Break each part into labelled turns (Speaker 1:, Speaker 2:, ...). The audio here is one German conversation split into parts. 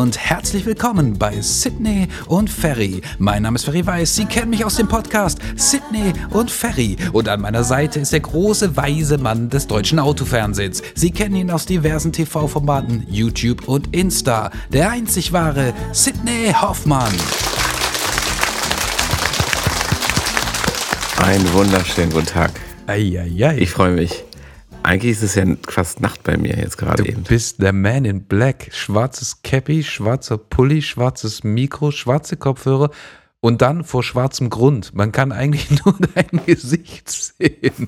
Speaker 1: und herzlich willkommen bei Sydney und Ferry. Mein Name ist Ferry Weiß, Sie kennen mich aus dem Podcast Sydney und Ferry. Und an meiner Seite ist der große, weise Mann des deutschen Autofernsehens. Sie kennen ihn aus diversen TV-Formaten, YouTube und Insta. Der einzig wahre Sydney Hoffmann.
Speaker 2: Einen wunderschönen guten Tag.
Speaker 1: Eieiei.
Speaker 2: Ich freue mich. Eigentlich ist es ja fast Nacht bei mir jetzt gerade
Speaker 1: Du
Speaker 2: eben.
Speaker 1: bist der Man in Black. Schwarzes Cappy, schwarzer Pulli, schwarzes Mikro, schwarze Kopfhörer und dann vor schwarzem Grund. Man kann eigentlich nur dein Gesicht sehen.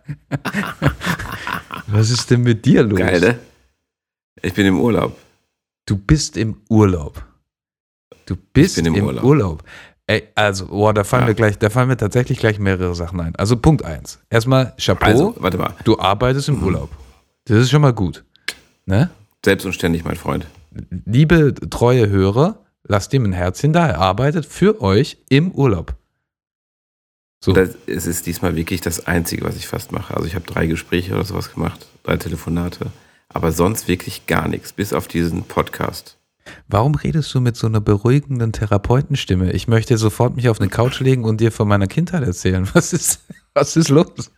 Speaker 1: Was ist denn mit dir los?
Speaker 2: Geil, ne? Ich bin im Urlaub.
Speaker 1: Du bist im Urlaub. Du bist
Speaker 2: Ich bin im
Speaker 1: Urlaub. Ey, also, da fallen mir tatsächlich gleich mehrere Sachen ein. Also Punkt 1. Erstmal Chapeau.
Speaker 2: Also, warte mal.
Speaker 1: Du arbeitest im Urlaub. Das ist schon mal gut. Ne?
Speaker 2: Selbst und ständig, mein Freund.
Speaker 1: Liebe treue Hörer, lasst ihm ein Herzchen da. Er arbeitet für euch im Urlaub. So.
Speaker 2: Es ist diesmal wirklich das Einzige, was ich fast mache. Also ich habe 3 Gespräche oder sowas gemacht, 3 Telefonate. Aber sonst wirklich gar nichts, bis auf diesen Podcast.
Speaker 1: Warum redest du mit so einer beruhigenden Therapeutenstimme? Ich möchte sofort mich auf eine Couch legen und dir von meiner Kindheit erzählen. Was ist los?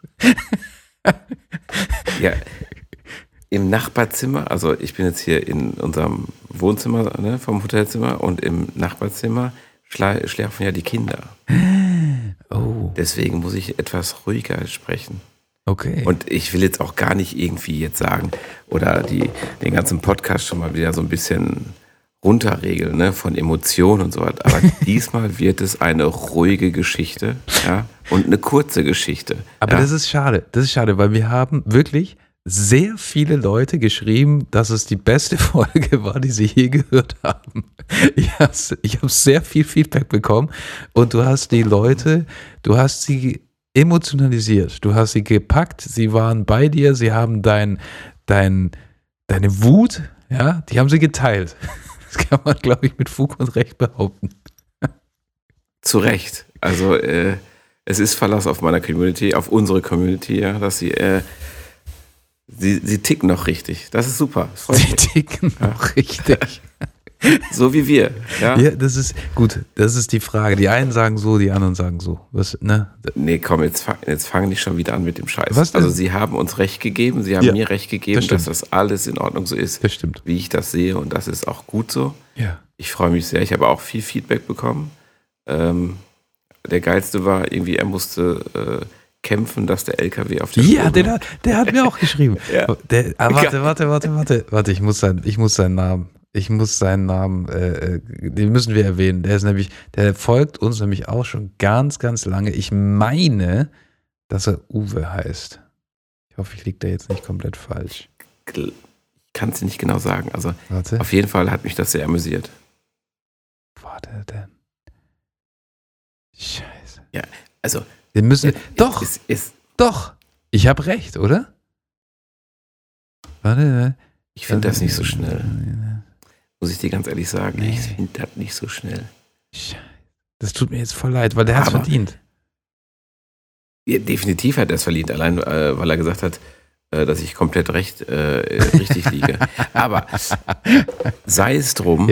Speaker 2: Ja, im Nachbarzimmer, also ich bin jetzt hier in unserem Wohnzimmer, ne, vom Hotelzimmer, und im Nachbarzimmer schlafen ja die Kinder.
Speaker 1: Oh.
Speaker 2: Deswegen muss ich etwas ruhiger sprechen.
Speaker 1: Okay.
Speaker 2: Und ich will jetzt auch gar nicht irgendwie jetzt sagen oder den ganzen Podcast schon mal wieder so ein bisschen runterregeln, ne, von Emotionen und so weiter. Aber diesmal wird es eine ruhige Geschichte, ja, und eine kurze Geschichte.
Speaker 1: Aber
Speaker 2: ja.
Speaker 1: das ist schade, weil wir haben wirklich sehr viele Leute geschrieben, dass es die beste Folge war, die sie je gehört haben. Ich habe sehr viel Feedback bekommen und du hast sie emotionalisiert, du hast sie gepackt, sie waren bei dir, sie haben deine Wut, ja, die haben sie geteilt. Das kann man, glaube ich, mit Fug und Recht behaupten.
Speaker 2: Zu Recht. Also es ist Verlass auf meiner Community, auf unsere Community, ja, dass sie ticken noch richtig. Das ist super.
Speaker 1: Sie ticken noch richtig.
Speaker 2: So wie wir. Ja?
Speaker 1: Ja, das ist gut. Das ist die Frage. Die einen sagen so, die anderen sagen so. Was, ne?
Speaker 2: Nee, komm, jetzt fangen die schon wieder an mit dem Scheiß.
Speaker 1: Was denn?
Speaker 2: Also sie haben uns recht gegeben, sie haben mir recht gegeben, dass das alles in Ordnung so ist,
Speaker 1: Das stimmt.
Speaker 2: wie ich das sehe, und das ist auch gut so.
Speaker 1: Ja.
Speaker 2: Ich freue mich sehr. Ich habe auch viel Feedback bekommen. Der geilste war irgendwie, er musste kämpfen, dass der LKW auf der
Speaker 1: Ja,
Speaker 2: Spur
Speaker 1: der hat mir auch geschrieben.
Speaker 2: Ja.
Speaker 1: Warte. Ich muss seinen Namen, den müssen wir erwähnen. Der folgt uns nämlich auch schon ganz, ganz lange. Ich meine, dass er Uwe heißt. Ich hoffe, ich liege da jetzt nicht komplett falsch.
Speaker 2: Ich kann es nicht genau sagen. Also
Speaker 1: Warte.
Speaker 2: auf jeden Fall hat mich das sehr amüsiert.
Speaker 1: Warte denn. Scheiße.
Speaker 2: Ja, also
Speaker 1: Wir müssen. Doch!
Speaker 2: Ist,
Speaker 1: Doch! Ich habe recht, oder? Warte.
Speaker 2: ich finde das nicht so schnell. Muss ich dir ganz ehrlich sagen.
Speaker 1: Nee.
Speaker 2: Ich finde das nicht so schnell.
Speaker 1: Scheiße. Das tut mir jetzt voll leid, weil der hat es
Speaker 2: Aber-
Speaker 1: verdient.
Speaker 2: Ja, definitiv hat er es verdient, allein weil er gesagt hat, dass ich komplett richtig liege. Aber sei es drum,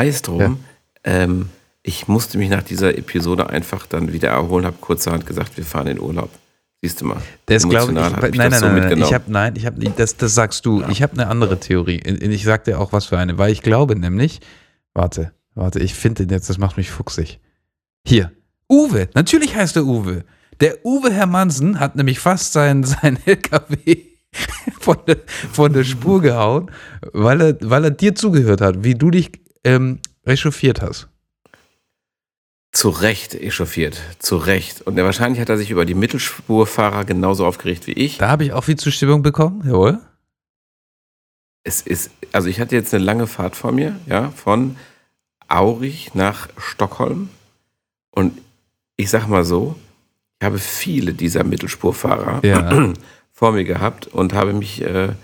Speaker 2: ich musste mich nach dieser Episode einfach dann wieder erholen, habe kurzerhand gesagt, wir fahren in Urlaub. Siehst du mal.
Speaker 1: Das glaube ich.
Speaker 2: Emotional hat mich
Speaker 1: Nein,
Speaker 2: das so mitgenommen.
Speaker 1: Ich habe das sagst du.
Speaker 2: Ja.
Speaker 1: Ich habe eine andere Theorie. Ich sag dir auch was für eine, weil ich glaube nämlich, warte, ich finde den jetzt, das macht mich fuchsig. Hier, Uwe, natürlich heißt er Uwe. Der Uwe Hermansen hat nämlich fast sein LKW von der Spur gehauen, weil er dir zugehört hat, wie du dich rechauffiert hast.
Speaker 2: Zu Recht echauffiert, zu Recht. Und wahrscheinlich hat er sich über die Mittelspurfahrer genauso aufgeregt wie ich.
Speaker 1: Da habe ich auch viel Zustimmung bekommen, jawohl.
Speaker 2: Also ich hatte jetzt eine lange Fahrt vor mir, ja, von Aurich nach Stockholm. Und ich sag mal so, ich habe viele dieser Mittelspurfahrer vor mir gehabt und habe mich,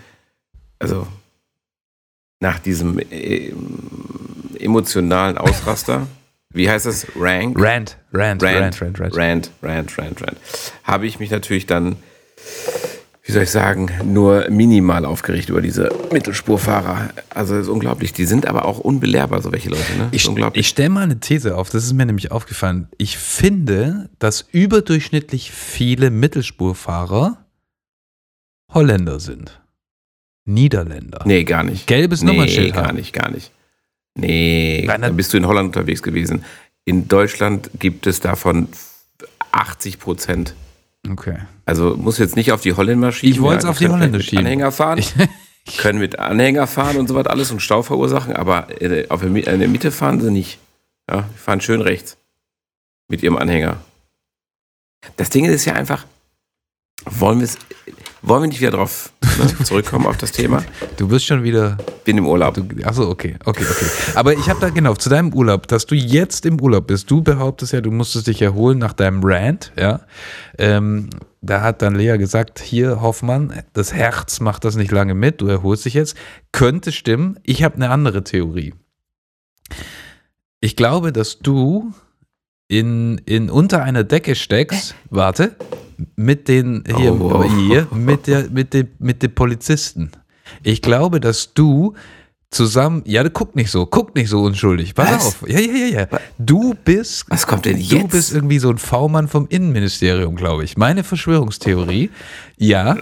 Speaker 2: nach diesem emotionalen Ausraster, wie heißt das? Rant. Habe ich mich natürlich dann wie soll ich sagen, nur minimal aufgeregt über diese Mittelspurfahrer. Also das ist unglaublich. Die sind aber auch unbelehrbar, so welche Leute. Ne?
Speaker 1: Ich stelle mal eine These auf, das ist mir nämlich aufgefallen. Ich finde, dass überdurchschnittlich viele Mittelspurfahrer Holländer sind. Niederländer.
Speaker 2: Nee, gar nicht.
Speaker 1: Gelbes Nummernschild
Speaker 2: gar
Speaker 1: haben.
Speaker 2: nicht. Nee, dann bist du in Holland unterwegs gewesen. In Deutschland gibt es davon 80%.
Speaker 1: Okay.
Speaker 2: Also muss jetzt nicht auf die Holländer schieben.
Speaker 1: Ich wollte es auf die Holländer schieben.
Speaker 2: Anhänger fahren. Können mit Anhänger fahren und so was alles und Stau verursachen, aber in der Mitte fahren sie nicht. Ja, die fahren schön rechts mit ihrem Anhänger. Das Ding ist ja einfach, wollen wir nicht wieder drauf zurückkommen auf das Thema?
Speaker 1: Du bist schon wieder...
Speaker 2: Bin im Urlaub.
Speaker 1: Achso, okay. Aber ich habe da genau, zu deinem Urlaub, dass du jetzt im Urlaub bist. Du behauptest ja, du musstest dich erholen nach deinem Rant, ja. Da hat dann Lea gesagt, hier Hoffmann, das Herz macht das nicht lange mit, du erholst dich jetzt. Könnte stimmen. Ich habe eine andere Theorie. Ich glaube, dass du in unter einer Decke steckst, warte, mit den mit den Polizisten. Ich glaube, dass du zusammen, guck nicht so unschuldig. Pass auf. Ja. Du bist,
Speaker 2: was kommt denn jetzt?
Speaker 1: Du bist irgendwie so ein V-Mann vom Innenministerium, glaube ich. Meine Verschwörungstheorie, ja.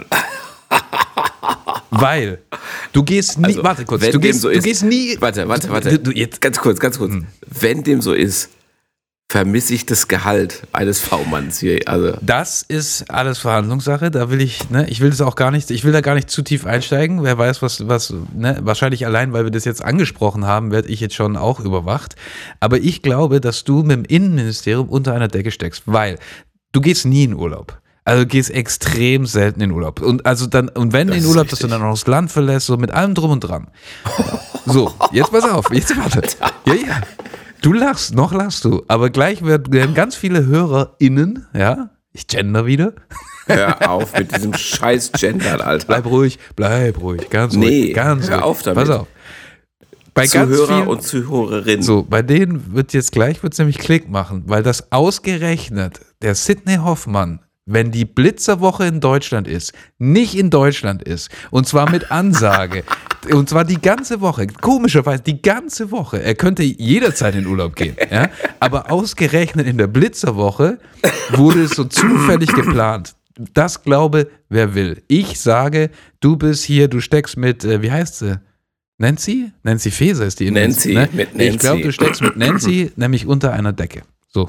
Speaker 1: Weil du gehst nie,
Speaker 2: also,
Speaker 1: warte kurz,
Speaker 2: du gehst
Speaker 1: nie.
Speaker 2: Warte.
Speaker 1: Jetzt.
Speaker 2: Ganz kurz. Wenn dem so ist, vermisse ich das Gehalt eines V-Manns hier. Also.
Speaker 1: Das ist alles Verhandlungssache. Da will ich will da gar nicht zu tief einsteigen. Wer weiß, was, wahrscheinlich allein, weil wir das jetzt angesprochen haben, werde ich jetzt schon auch überwacht. Aber ich glaube, dass du mit dem Innenministerium unter einer Decke steckst, weil du gehst nie in Urlaub. Also du gehst extrem selten in Urlaub. Und wenn in Urlaub, dass du dann auch das Land verlässt, so mit allem drum und dran. So, jetzt pass auf, jetzt warte. Ja. Du lachst, noch lachst du, aber gleich werden ganz viele HörerInnen, ja, ich gender wieder.
Speaker 2: Hör auf mit diesem scheiß Gendern, Alter.
Speaker 1: Bleib ruhig, ganz ruhig.
Speaker 2: Hör auf damit.
Speaker 1: Pass auf. Bei
Speaker 2: Zuhörer und Zuhörerinnen.
Speaker 1: So, bei denen wird es nämlich Klick machen, weil das ausgerechnet der Sidney Hoffmann, wenn die Blitzerwoche in Deutschland ist, nicht in Deutschland ist, und zwar mit Ansage, und zwar die ganze Woche, komischerweise die ganze Woche, er könnte jederzeit in Urlaub gehen, ja? Aber ausgerechnet in der Blitzerwoche wurde es so zufällig geplant. Das glaube, wer will. Ich sage, du bist hier, du steckst mit, wie heißt sie? Nancy? Nancy Faeser ist die
Speaker 2: Nancy, ne? Mit Nancy.
Speaker 1: Ich glaube, du steckst mit Nancy, nämlich unter einer Decke. So.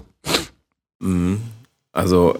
Speaker 2: Also,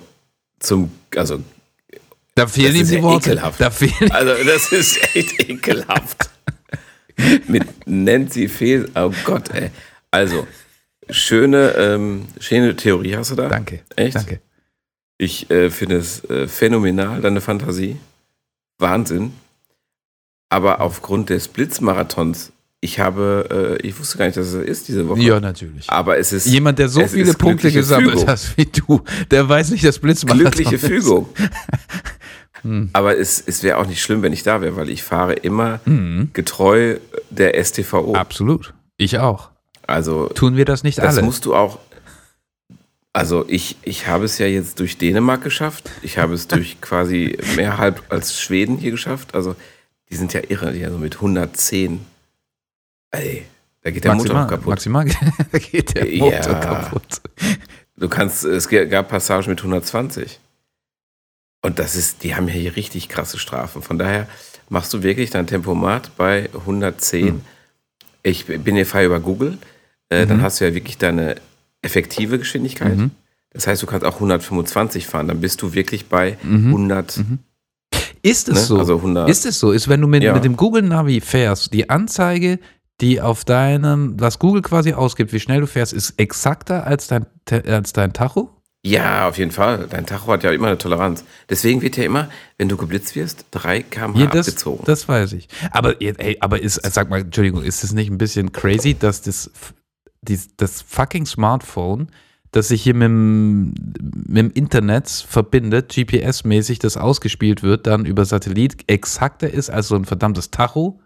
Speaker 1: da fehlen ihm die Worte.
Speaker 2: Ekelhaft. Also das ist echt ekelhaft. Mit Nancy Faeser. Oh Gott, ey. Also, schöne Theorie hast du da.
Speaker 1: Danke.
Speaker 2: Echt?
Speaker 1: Danke.
Speaker 2: Ich finde es phänomenal, deine Fantasie. Wahnsinn. Aber aufgrund des Blitzmarathons, ich wusste gar nicht, dass es ist diese Woche.
Speaker 1: Ja, natürlich.
Speaker 2: Aber es ist
Speaker 1: jemand, der so viele Punkte gesammelt hat wie du, der weiß nicht, dass Blitzmarathon
Speaker 2: glückliche Fügung. Aber es wäre auch nicht schlimm, wenn ich da wäre, weil ich fahre immer getreu der STVO.
Speaker 1: Absolut. Ich auch.
Speaker 2: Also
Speaker 1: tun wir das nicht alle?
Speaker 2: Das musst du auch. Also ich habe es ja jetzt durch Dänemark geschafft. Ich habe es durch quasi mehr halb als Schweden hier geschafft. Also die sind ja irre, die so mit 110. Ey, da geht der Motor kaputt.
Speaker 1: Maximal, da geht der Motor kaputt.
Speaker 2: Es gab Passagen mit 120. Und die haben ja hier richtig krasse Strafen. Von daher machst du wirklich dein Tempomat bei 110. Ich bin hier frei über Google. Dann hast du ja wirklich deine effektive Geschwindigkeit. Das heißt, du kannst auch 125 fahren. Dann bist du wirklich bei 100.
Speaker 1: Ist es so?
Speaker 2: Also 100.
Speaker 1: Ist es so? Ist, wenn du mit dem Google Navi fährst, die Anzeige, die auf was Google quasi ausgibt, wie schnell du fährst, ist exakter als dein Tacho?
Speaker 2: Ja, auf jeden Fall. Dein Tacho hat ja immer eine Toleranz. Deswegen wird ja immer, wenn du geblitzt wirst, 3 km/h abgezogen.
Speaker 1: Das weiß ich. Aber sag mal, Entschuldigung, ist es nicht ein bisschen crazy, dass das fucking Smartphone, das sich hier mit dem Internet verbindet, GPS-mäßig, das ausgespielt wird, dann über Satellit, exakter ist als so ein verdammtes Tacho?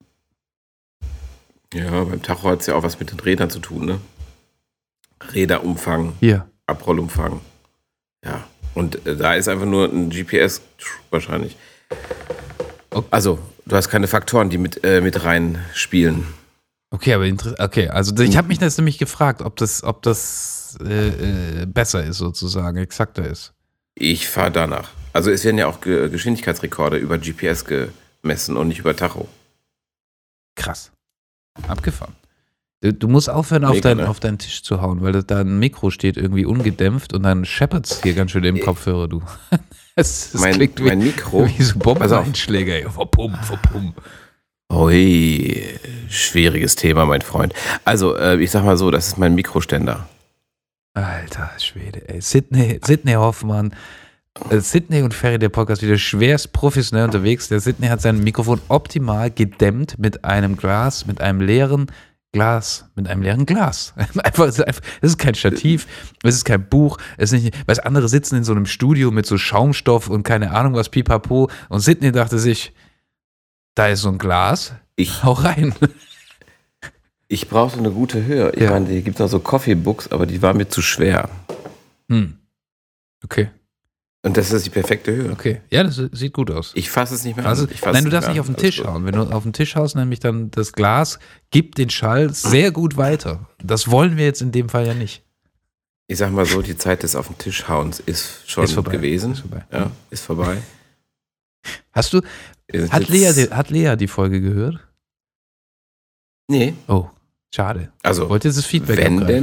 Speaker 2: Ja, beim Tacho hat es ja auch was mit den Rädern zu tun, ne? Räderumfang, Abrollumfang. Ja, und da ist einfach nur ein GPS wahrscheinlich.
Speaker 1: Okay.
Speaker 2: Also, du hast keine Faktoren, die mit reinspielen.
Speaker 1: Okay, aber also ich habe mich das nämlich gefragt, ob das besser ist sozusagen, exakter ist.
Speaker 2: Ich fahre danach. Also es werden ja auch Geschwindigkeitsrekorde über GPS gemessen und nicht über Tacho.
Speaker 1: Krass. Abgefahren. Du musst aufhören,
Speaker 2: Mega,
Speaker 1: auf deinen Tisch zu hauen, weil da ein Mikro steht, irgendwie ungedämpft und dann scheppert's hier ganz schön im Kopfhörer, du. Es klingt
Speaker 2: mein Mikro,
Speaker 1: wie so Bombeneinschläge. Ey. Verpum.
Speaker 2: Ui, schwieriges Thema, mein Freund. Also, ich sag mal so, das ist mein Mikroständer.
Speaker 1: Alter Schwede, ey. Sidney Hoffmann. Sidney und Ferry, der Podcast, wieder schwerst professionell unterwegs. Der Sidney hat sein Mikrofon optimal gedämmt mit einem leeren Glas. Einfach, es ist kein Stativ, es ist kein Buch, es ist nicht, weil andere sitzen in so einem Studio mit so Schaumstoff und keine Ahnung was, pipapo. Und Sidney dachte sich, da ist so ein Glas, hau rein.
Speaker 2: Ich brauchte eine gute Höhe. Ich meine, hier gibt es noch so Coffee-Books, aber die war mir zu schwer.
Speaker 1: Okay.
Speaker 2: Und das ist die perfekte Höhe.
Speaker 1: Okay, ja, das sieht gut aus.
Speaker 2: Ich fasse es nicht mehr
Speaker 1: an. Nein, du darfst nicht auf den Tisch hauen. Wenn du auf den Tisch haust, nämlich dann das Glas gibt den Schall sehr gut weiter. Das wollen wir jetzt in dem Fall ja nicht.
Speaker 2: Ich sag mal so, die Zeit des auf den Tisch hauens ist schon gewesen.
Speaker 1: Ist vorbei.
Speaker 2: Ja, ist vorbei.
Speaker 1: Hat Lea die Folge gehört?
Speaker 2: Nee.
Speaker 1: Oh, schade.
Speaker 2: Also,
Speaker 1: wollte das Feedback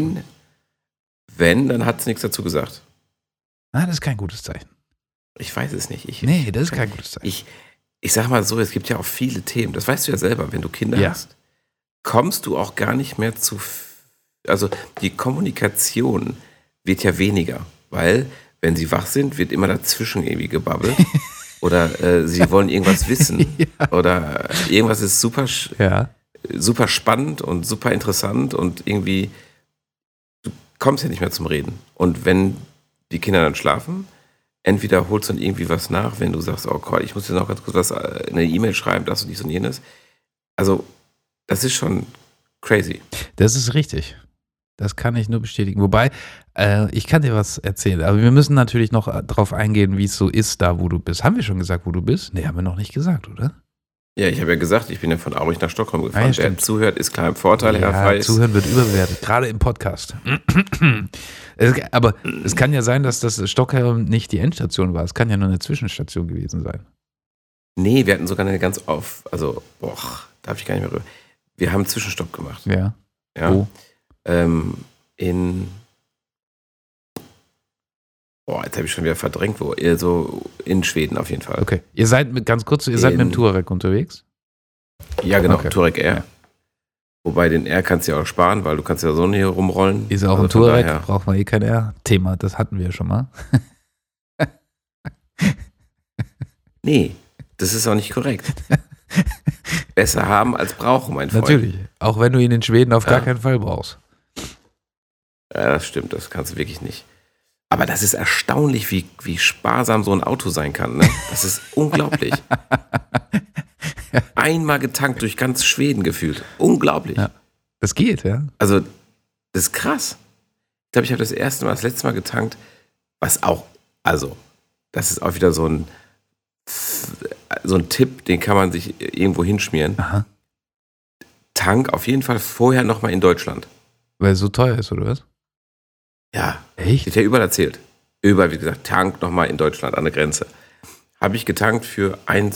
Speaker 2: wenn, dann hat es nichts dazu gesagt.
Speaker 1: Das ist kein gutes Zeichen.
Speaker 2: Ich weiß es nicht.
Speaker 1: Das ist kein gutes Zeichen.
Speaker 2: Ich sag mal so, es gibt ja auch viele Themen, das weißt du ja selber, wenn du Kinder hast, kommst du auch gar nicht mehr also die Kommunikation wird ja weniger, weil, wenn sie wach sind, wird immer dazwischen irgendwie gebabbelt oder sie wollen irgendwas wissen oder irgendwas ist super spannend und super interessant und irgendwie, du kommst ja nicht mehr zum Reden. Und wenn die Kinder dann schlafen, entweder holst du dann irgendwie was nach, wenn du sagst, oh Gott, ich muss dir noch ganz kurz was in eine E-Mail schreiben, das und dies und jenes. Also, das ist schon crazy.
Speaker 1: Das ist richtig. Das kann ich nur bestätigen. Wobei, ich kann dir was erzählen, aber wir müssen natürlich noch drauf eingehen, wie es so ist, da wo du bist. Haben wir schon gesagt, wo du bist? Nee, haben wir noch nicht gesagt, oder?
Speaker 2: Ja, ich habe ja gesagt, ich bin ja von Aurich nach Stockholm gefahren. Wer zuhört, ist klar im Vorteil, Herr Feist.
Speaker 1: Zuhören wird überbewertet, gerade im Podcast. Aber es kann ja sein, dass das Stockholm nicht die Endstation war. Es kann ja nur eine Zwischenstation gewesen sein.
Speaker 2: Nee, wir hatten sogar eine da habe ich gar nicht mehr rüber. Wir haben einen Zwischenstopp gemacht.
Speaker 1: Ja.
Speaker 2: Wo? Jetzt habe ich schon wieder verdrängt, wo. So in Schweden auf jeden Fall.
Speaker 1: Okay. Ihr seid mit dem Touareg unterwegs?
Speaker 2: Ja, genau,
Speaker 1: okay.
Speaker 2: Touareg R. Ja. Wobei den R kannst du ja auch sparen, weil du kannst ja so hier rumrollen.
Speaker 1: Ist auch ein Touareg, braucht man kein R-Thema, das hatten wir schon mal.
Speaker 2: Nee, das ist auch nicht korrekt. Besser haben als brauchen, mein Freund.
Speaker 1: Natürlich, auch wenn du ihn in Schweden auf gar keinen Fall brauchst.
Speaker 2: Ja, das stimmt, das kannst du wirklich nicht. Aber das ist erstaunlich, wie sparsam so ein Auto sein kann. Ne? Das ist unglaublich. Einmal getankt durch ganz Schweden gefühlt. Unglaublich.
Speaker 1: Ja, das geht, ja.
Speaker 2: Also, das ist krass. Ich glaube, ich habe das letzte Mal getankt, das ist auch wieder so ein Tipp, den kann man sich irgendwo hinschmieren.
Speaker 1: Aha.
Speaker 2: Tank auf jeden Fall vorher nochmal in Deutschland.
Speaker 1: Weil es so teuer ist, oder was?
Speaker 2: Ja.
Speaker 1: Echt?
Speaker 2: Wird ja überall erzählt. Überall, wie gesagt, Tank nochmal in Deutschland an der Grenze. Habe ich getankt für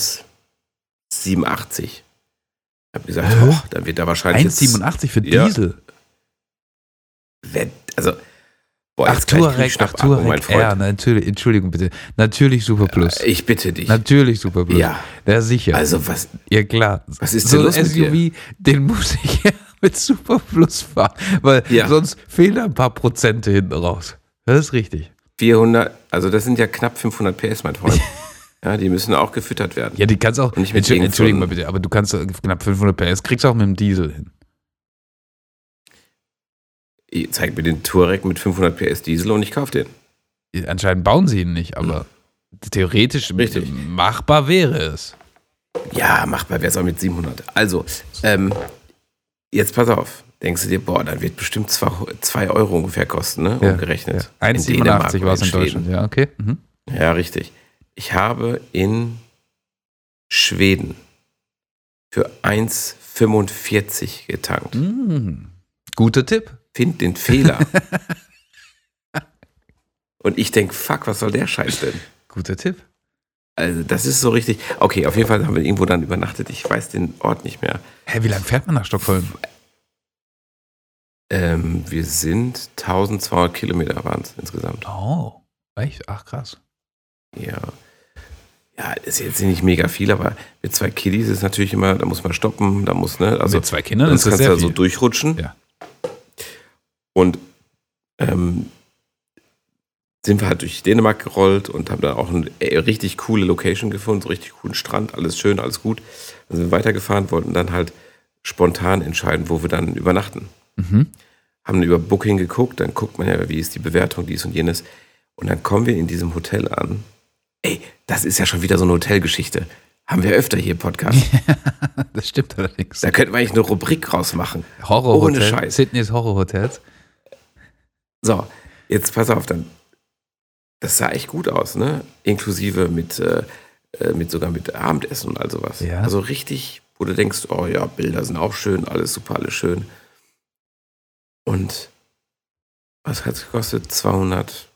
Speaker 2: 1,87. Ich habe gesagt, dann wird da wahrscheinlich
Speaker 1: 1,87 für Diesel?
Speaker 2: Touareg
Speaker 1: R, natürlich, Entschuldigung bitte. Natürlich Super Plus.
Speaker 2: Ich bitte dich.
Speaker 1: Natürlich Super Plus.
Speaker 2: Ja.
Speaker 1: Ja, sicher.
Speaker 2: Also was?
Speaker 1: Ja, klar.
Speaker 2: Was ist denn los mit dir?
Speaker 1: SUV, den muss ich ja mit Super Plus fahren, weil sonst fehlen ein paar Prozente hinten raus. Das ist richtig.
Speaker 2: 400, also das sind ja knapp 500 PS, mein Freund. Ja, die müssen auch gefüttert werden.
Speaker 1: Ja, die kannst auch, Entschuldigung mal bitte, aber du kannst knapp 500 PS, kriegst auch mit dem Diesel hin.
Speaker 2: Zeig mir den Touareg mit 500 PS Diesel und ich kaufe den.
Speaker 1: Anscheinend bauen sie ihn nicht, aber theoretisch machbar wäre es.
Speaker 2: Ja, machbar wäre es auch mit 700. Also, jetzt pass auf. Denkst du dir, dann wird bestimmt 2 Euro ungefähr kosten, ne? Umgerechnet.
Speaker 1: Ja. 1,87 war es in Deutschland, ja, okay. Mhm.
Speaker 2: Ja, richtig. Ich habe in Schweden für 1,45 getankt.
Speaker 1: Guter Tipp.
Speaker 2: Find den Fehler. Und ich denke, fuck, was soll der Scheiß denn?
Speaker 1: Guter Tipp.
Speaker 2: Also das ist so richtig. Okay, auf jeden Fall haben wir irgendwo dann übernachtet. Ich weiß den Ort nicht mehr.
Speaker 1: Hä, wie lange fährt man nach Stockholm?
Speaker 2: Wir sind 1200 Kilometer waren es insgesamt.
Speaker 1: Oh, echt? Ach, krass.
Speaker 2: Ja. Ja, ist jetzt nicht mega viel, aber mit 2 Kiddies ist natürlich immer, da muss man stoppen, da muss, ne? Also
Speaker 1: mit 2 Kindern
Speaker 2: ist das
Speaker 1: kannst
Speaker 2: sehr
Speaker 1: du
Speaker 2: ja so durchrutschen.
Speaker 1: Ja.
Speaker 2: Und sind wir halt durch Dänemark gerollt und haben da auch eine richtig coole Location gefunden, so richtig coolen Strand, alles schön, alles gut. Dann sind wir weitergefahren, wollten dann halt spontan entscheiden, wo wir dann übernachten. Haben über Booking geguckt, dann guckt man ja, wie ist die Bewertung, dies und jenes. Und dann kommen wir in diesem Hotel an. Ey, das ist ja schon wieder so eine Hotelgeschichte. Haben wir öfter hier im Podcast.
Speaker 1: Das stimmt allerdings.
Speaker 2: Da könnten wir eigentlich eine Rubrik rausmachen.
Speaker 1: Horrorhotel.
Speaker 2: Ohne Scheiß.
Speaker 1: Sydneys Horrorhotels.
Speaker 2: So, jetzt pass auf, dann. Das sah echt gut aus, ne? Inklusive mit sogar mit Abendessen und all sowas.
Speaker 1: Ja.
Speaker 2: Also richtig, wo du denkst, oh ja, Bilder sind auch schön, alles super, alles schön. Und was hat es gekostet? 230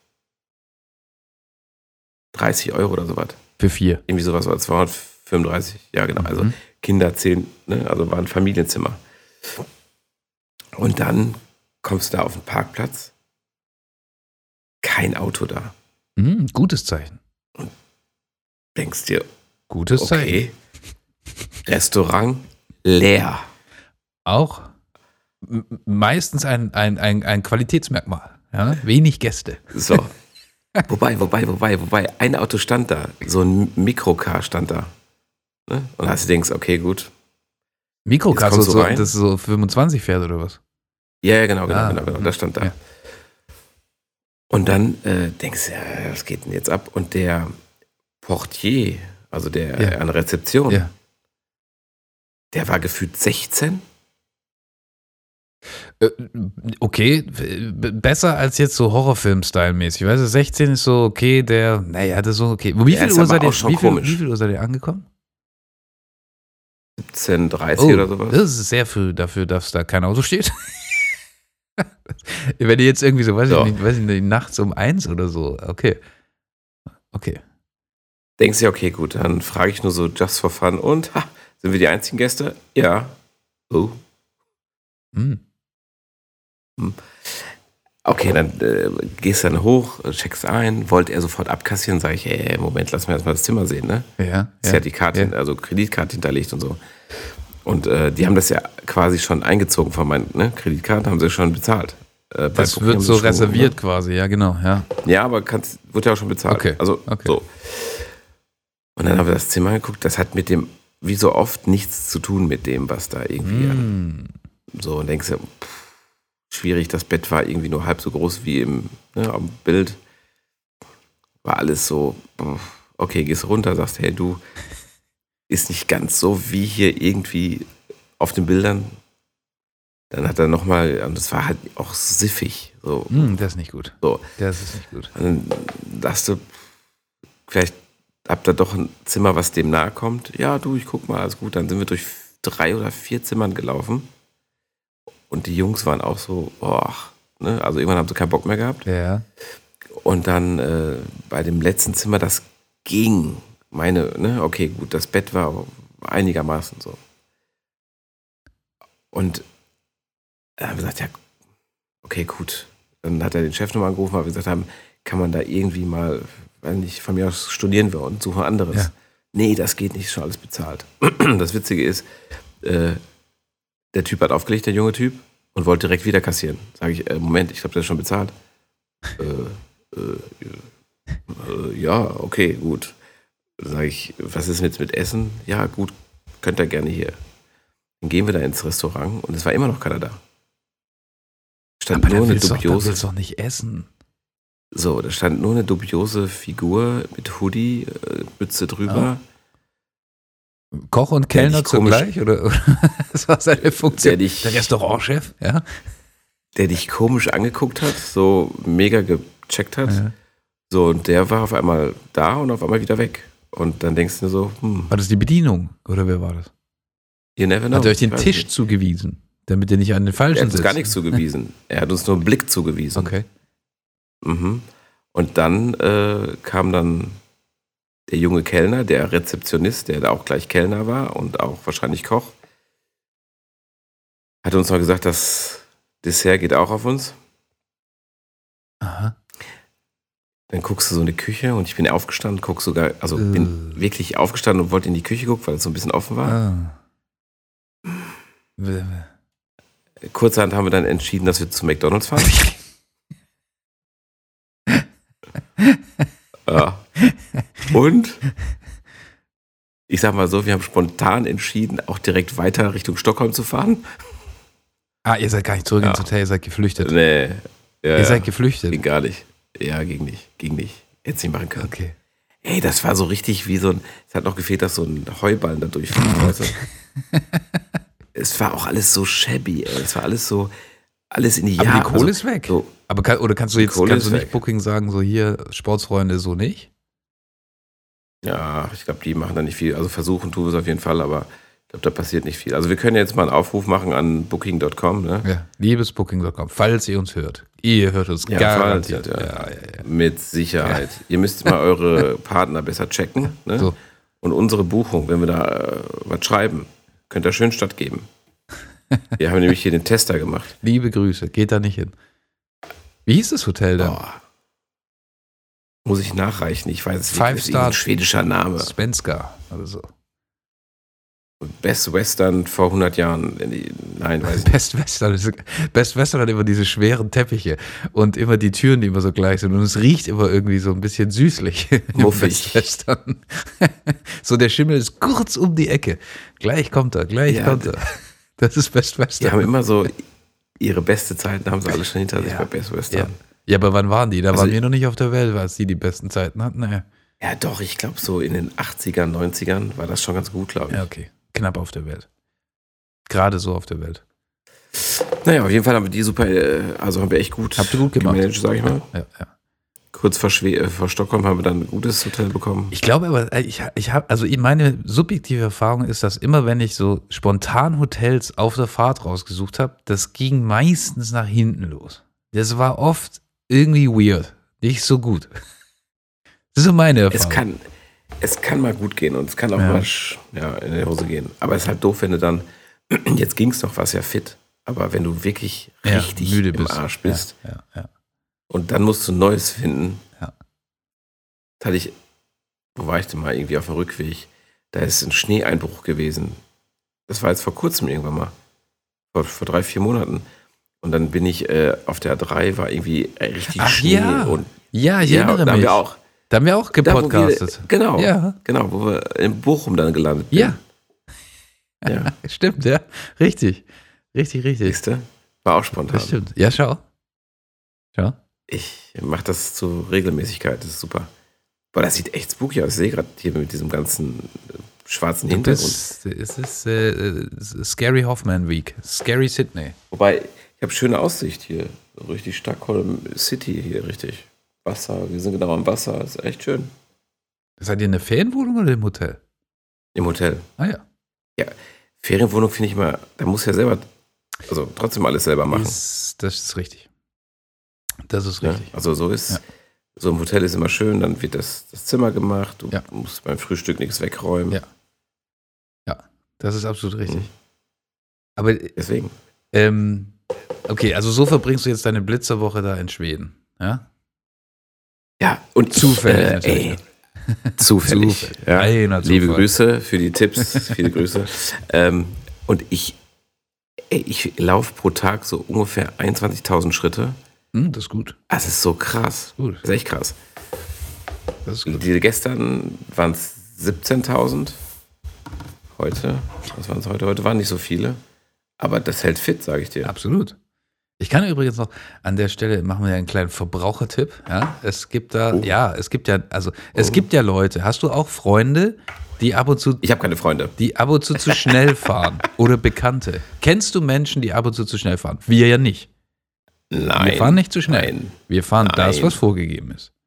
Speaker 2: Euro oder sowas.
Speaker 1: Für 4.
Speaker 2: Irgendwie sowas war 235, ja genau. Also Kinder 10, ne? Also war ein Familienzimmer. Und dann kommst du da auf den Parkplatz, kein Auto da.
Speaker 1: Gutes Zeichen.
Speaker 2: Und denkst dir,
Speaker 1: Gutes Zeichen.
Speaker 2: okay, Restaurant leer.
Speaker 1: Auch meistens ein Qualitätsmerkmal. Ja? Wenig Gäste.
Speaker 2: So. Wobei, ein Auto stand da, so ein Mikrocar stand da. Ne? Und hast du denkst, okay, gut.
Speaker 1: Mikrocar,
Speaker 2: Jetzt kommst du rein.
Speaker 1: das so 25 fährt oder was?
Speaker 2: Ja, genau, das stand da.
Speaker 1: Ja.
Speaker 2: Und dann denkst du, ja, was geht denn jetzt ab? Und der Portier, also der an der Rezeption, der war gefühlt 16.
Speaker 1: Okay, besser als jetzt so Horrorfilm-Style-mäßig. Weißt du, 16 ist so okay, das ist so okay. Wie viel Uhr seid ihr angekommen?
Speaker 2: 17:30 oder sowas.
Speaker 1: Das ist sehr früh dafür, dass da kein Auto steht. Wenn ihr jetzt irgendwie so, weiß ich nicht, nachts um 1 oder so, okay.
Speaker 2: Denkst du, okay, gut, dann frage ich nur so just for fun und, sind wir die einzigen Gäste? Ja. Oh. Okay, dann gehst du dann hoch, checkst ein, wollte er sofort abkassieren, sage ich, hey, Moment, lass mir erstmal das Zimmer sehen, ne?
Speaker 1: Ja.
Speaker 2: Ist ja die Karte, also Kreditkarte hinterlegt und so. Und die haben das ja quasi schon eingezogen von meinen Kreditkarten, haben sie schon bezahlt.
Speaker 1: Das wird so reserviert quasi, ja genau, ja.
Speaker 2: Ja, aber wird ja auch schon bezahlt.
Speaker 1: Okay.
Speaker 2: Also so. Und dann haben wir das Zimmer geguckt, das hat mit dem, wie so oft, nichts zu tun mit dem, was da irgendwie so, und denkst du, schwierig, das Bett war irgendwie nur halb so groß wie am Bild. War alles so, okay, gehst runter, sagst, hey, du, ist nicht ganz so wie hier irgendwie auf den Bildern. Dann hat er nochmal, und das war halt auch siffig. So.
Speaker 1: Das ist nicht gut.
Speaker 2: So.
Speaker 1: Das ist nicht gut.
Speaker 2: Und dann dachte du, vielleicht habt ihr doch ein Zimmer, was dem nahe kommt. Ja, du, ich guck mal, alles gut. Dann sind wir durch 3 oder 4 Zimmern gelaufen. Und die Jungs waren auch so, also irgendwann haben sie keinen Bock mehr gehabt.
Speaker 1: Ja.
Speaker 2: Und dann bei dem letzten Zimmer, das ging. Okay, gut, das Bett war einigermaßen so. Und haben wir gesagt, ja, okay, gut. Dann hat er den Chef nochmal angerufen, weil wir gesagt haben, kann man da irgendwie mal, weiß nicht, von mir aus studieren wir und suchen anderes. Ja. Nee, das geht nicht, ist schon alles bezahlt. Das Witzige ist, der Typ hat aufgelegt, der junge Typ, und wollte direkt wieder kassieren. Sage ich, Moment, ich glaube, der ist schon bezahlt. Ja, okay, gut. Sage ich, was ist jetzt mit Essen? Ja, gut, könnt ihr gerne hier. Dann gehen wir da ins Restaurant und es war immer noch keiner da. Stand
Speaker 1: aber
Speaker 2: nur
Speaker 1: der willst doch nicht essen.
Speaker 2: So, da stand nur eine dubiose Figur mit Hoodie, Mütze drüber.
Speaker 1: Oh. Koch und Kellner zugleich? Oder das war seine Funktion? Der Restaurantchef, ja?
Speaker 2: Der dich komisch angeguckt hat, so mega gecheckt hat. Ja. So, und der war auf einmal da und auf einmal wieder weg. Und dann denkst du so,
Speaker 1: War das die Bedienung? Oder wer war das?
Speaker 2: you never know.
Speaker 1: Hat er euch den
Speaker 2: Ich weiß
Speaker 1: Tisch
Speaker 2: nicht.
Speaker 1: zugewiesen, damit ihr nicht an den
Speaker 2: Er
Speaker 1: falschen
Speaker 2: hat uns
Speaker 1: sitzt?
Speaker 2: gar nichts zugewiesen. Er hat uns nur einen Blick zugewiesen.
Speaker 1: Okay.
Speaker 2: Mhm. Und dann kam dann der junge Kellner, der Rezeptionist, der da auch gleich Kellner war und auch wahrscheinlich Koch, hat uns noch gesagt, das Dessert geht auch auf uns.
Speaker 1: Aha.
Speaker 2: Dann guckst du so in die Küche und ich bin aufgestanden, bin wirklich aufgestanden und wollte in die Küche gucken, weil es so ein bisschen offen war. Kurzerhand haben wir dann entschieden, dass wir zu McDonald's fahren. Ja. Und ich sag mal so, wir haben spontan entschieden, auch direkt weiter Richtung Stockholm zu fahren.
Speaker 1: Ihr seid gar nicht zurück ins Hotel, ihr seid geflüchtet.
Speaker 2: Nee. Ja,
Speaker 1: Ihr seid geflüchtet.
Speaker 2: Ging gar nicht. Ja, ging nicht. Hätt's nicht machen können.
Speaker 1: Okay.
Speaker 2: Ey, das war so richtig wie so ein, es hat noch gefehlt, dass so ein Heuballen da durchfliegt. Weißt du? Es war auch alles so shabby, ey. Es war alles in die Jahre.
Speaker 1: Aber die Kohle ist weg.
Speaker 2: So,
Speaker 1: Aber kannst du
Speaker 2: Kohle ist
Speaker 1: nicht
Speaker 2: weg.
Speaker 1: Booking sagen, so hier, Sportsfreunde, so nicht?
Speaker 2: ja, ich glaube, die machen da nicht viel. Also versuchen tun wir es auf jeden Fall, aber ich glaube, da passiert nicht viel. Also wir können jetzt mal einen Aufruf machen an booking.com, ne?
Speaker 1: Ja, liebes Booking.com, falls ihr uns hört. Ihr hört uns
Speaker 2: Ja,
Speaker 1: garantiert.
Speaker 2: garantiert, ja. Mit Sicherheit. Ihr müsst mal eure Partner besser checken. Ne?
Speaker 1: So.
Speaker 2: Und unsere Buchung, wenn wir da was schreiben, könnt ihr schön stattgeben. Wir haben nämlich hier den Tester gemacht.
Speaker 1: Liebe Grüße, geht da nicht hin. Wie hieß das Hotel denn?
Speaker 2: Muss ich nachreichen, ich weiß es nicht.
Speaker 1: Five
Speaker 2: Das ist ein
Speaker 1: Stars.
Speaker 2: schwedischer Name.
Speaker 1: Svenska oder so.
Speaker 2: Best Western vor 100 Jahren. Nein, weiß ich nicht.
Speaker 1: Best Western hat immer diese schweren Teppiche und immer die Türen, die immer so gleich sind. Und es riecht immer irgendwie so ein bisschen süßlich. im
Speaker 2: Muffig.
Speaker 1: Best Western. So, der Schimmel ist kurz um die Ecke. Gleich kommt er. Das ist Best Western.
Speaker 2: Die haben immer so ihre beste Zeiten, haben sie alle schon hinter sich bei Best Western.
Speaker 1: Ja, aber wann waren die? Da
Speaker 2: Also
Speaker 1: waren wir noch nicht auf der Welt, als die besten Zeiten hatten. Naja.
Speaker 2: Ja, doch, ich glaube, so in den 80ern, 90ern war das schon ganz gut, glaube ich.
Speaker 1: Ja, okay. Knapp auf der Welt. Gerade so auf der Welt.
Speaker 2: Naja, auf jeden Fall haben wir die super, also haben wir echt gut,
Speaker 1: Habt ihr gut gemacht.
Speaker 2: gemanagt, sag ich mal.
Speaker 1: Ja.
Speaker 2: Kurz vor Stockholm haben wir dann ein gutes Hotel bekommen.
Speaker 1: Ich glaube aber, meine subjektive Erfahrung ist, dass immer, wenn ich so spontan Hotels auf der Fahrt rausgesucht habe, das ging meistens nach hinten los. Das war oft irgendwie weird. Nicht so gut. Das ist so meine Erfahrung.
Speaker 2: Es kann mal gut gehen und es kann auch mal in die Hose gehen. Aber es ist halt doof, wenn du dann, jetzt ging es noch, was ja fit, aber wenn du wirklich richtig
Speaker 1: müde
Speaker 2: im
Speaker 1: bist.
Speaker 2: Arsch bist
Speaker 1: Ja.
Speaker 2: und dann musst du Neues finden.
Speaker 1: Ja.
Speaker 2: Das hatte ich, wo war ich denn mal irgendwie auf dem Rückweg? Da ist ein Schneeeinbruch gewesen. Das war jetzt vor kurzem irgendwann mal. Vor 3-4 Monaten. Und dann bin ich auf der A3, war irgendwie richtig Schnee.
Speaker 1: Ja.
Speaker 2: Und
Speaker 1: Ja, ich erinnere mich. Da haben wir auch gepodcastet.
Speaker 2: Genau, wo wir in Bochum dann gelandet sind.
Speaker 1: Ja.
Speaker 2: Ja.
Speaker 1: Stimmt, ja. Richtig.
Speaker 2: Siehst du? War auch spontan.
Speaker 1: Das stimmt. Ja, schau.
Speaker 2: Ich mache das zur Regelmäßigkeit, das ist super. Boah, das sieht echt spooky aus. Ich sehe gerade hier mit diesem ganzen schwarzen Hintergrund.
Speaker 1: Es ist Scary Hoffman Week. Scary Sydney.
Speaker 2: Wobei, ich habe schöne Aussicht hier. So richtig Stockholm City hier, richtig. Wasser, wir sind genau am Wasser, das ist echt schön.
Speaker 1: Seid ihr in der Ferienwohnung oder im Hotel?
Speaker 2: Im Hotel.
Speaker 1: Ah ja.
Speaker 2: Ja, Ferienwohnung finde ich mal, da muss ja selber, also trotzdem alles selber machen.
Speaker 1: Das ist richtig. Das ist
Speaker 2: Ja,
Speaker 1: richtig.
Speaker 2: also so im Hotel ist immer schön, dann wird das Zimmer gemacht, du musst beim Frühstück nichts wegräumen.
Speaker 1: Ja. Das ist absolut richtig.
Speaker 2: Mhm.
Speaker 1: Aber
Speaker 2: Deswegen.
Speaker 1: okay, also so verbringst du jetzt deine Blitzerwoche da in Schweden, ja?
Speaker 2: Ja, und
Speaker 1: Zufällig natürlich.
Speaker 2: Zufällig. Ja.
Speaker 1: Reiner
Speaker 2: Liebe
Speaker 1: Zufall.
Speaker 2: Grüße für die Tipps, viele Grüße. Und ich laufe pro Tag so ungefähr 21.000 Schritte.
Speaker 1: Das ist gut.
Speaker 2: Das ist so krass.
Speaker 1: Gut.
Speaker 2: Das ist echt krass.
Speaker 1: Das ist gut.
Speaker 2: Gestern waren es 17.000. Heute, was waren es heute? Heute waren nicht so viele. Aber das hält fit, sage ich dir.
Speaker 1: Absolut. Ich kann übrigens noch, an der Stelle machen wir einen kleinen Verbrauchertipp. Ja? Es gibt da, es gibt ja Leute, hast du auch Freunde, die ab und zu...
Speaker 2: Ich habe keine Freunde.
Speaker 1: Die ab und zu schnell fahren oder Bekannte. Kennst du Menschen, die ab und zu schnell fahren? Wir ja nicht.
Speaker 2: Nein.
Speaker 1: Wir fahren nicht zu schnell.
Speaker 2: Nein.
Speaker 1: Wir fahren das,
Speaker 2: Nein.
Speaker 1: was vorgegeben ist.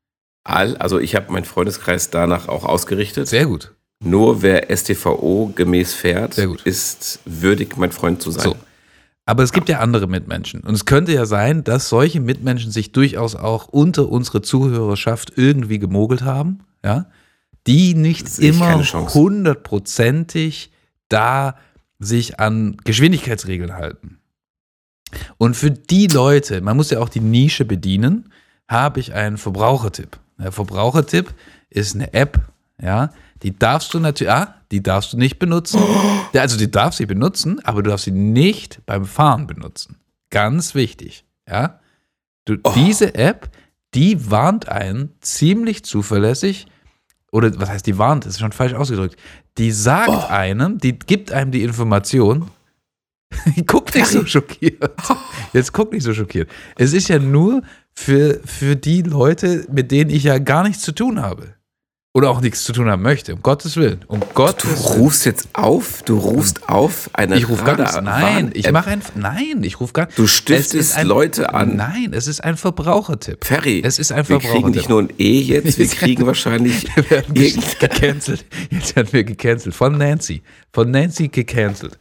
Speaker 2: Also ich habe meinen Freundeskreis danach auch ausgerichtet.
Speaker 1: Sehr gut.
Speaker 2: Nur wer StVO gemäß fährt,
Speaker 1: Sehr gut.
Speaker 2: ist würdig, mein Freund zu sein.
Speaker 1: So. Aber es gibt ja andere Mitmenschen. Und es könnte ja sein, dass solche Mitmenschen sich durchaus auch unter unsere Zuhörerschaft irgendwie gemogelt haben, ja, die nicht immer 100%ig da sich an Geschwindigkeitsregeln halten. Und für die Leute, man muss ja auch die Nische bedienen, habe ich einen Verbrauchertipp. Der Verbrauchertipp ist eine App, ja, die darfst du natürlich, die darfst du nicht benutzen. Also die darfst sie benutzen, aber du darfst sie nicht beim Fahren benutzen. Ganz wichtig, ja. Diese App, die warnt einen ziemlich zuverlässig, oder was heißt die warnt, das ist schon falsch ausgedrückt. Die sagt einem, die gibt einem die Information. Guck nicht so schockiert. Jetzt guck nicht so schockiert. Es ist ja nur für die Leute, mit denen ich ja gar nichts zu tun habe. Oder auch nichts zu tun haben möchte, um Gottes Willen. Du
Speaker 2: rufst jetzt auf? Du rufst auf eine
Speaker 1: Ich rufe gar nicht. Nein, ich rufe gar nicht.
Speaker 2: Du stiftest Leute an.
Speaker 1: Nein, es ist ein Verbrauchertipp.
Speaker 2: Ferry,
Speaker 1: es ist ein
Speaker 2: wir kriegen nicht nur ein jetzt, wir kriegen wahrscheinlich
Speaker 1: wir werden gecancelt. Jetzt werden wir gecancelt. Von Nancy gecancelt.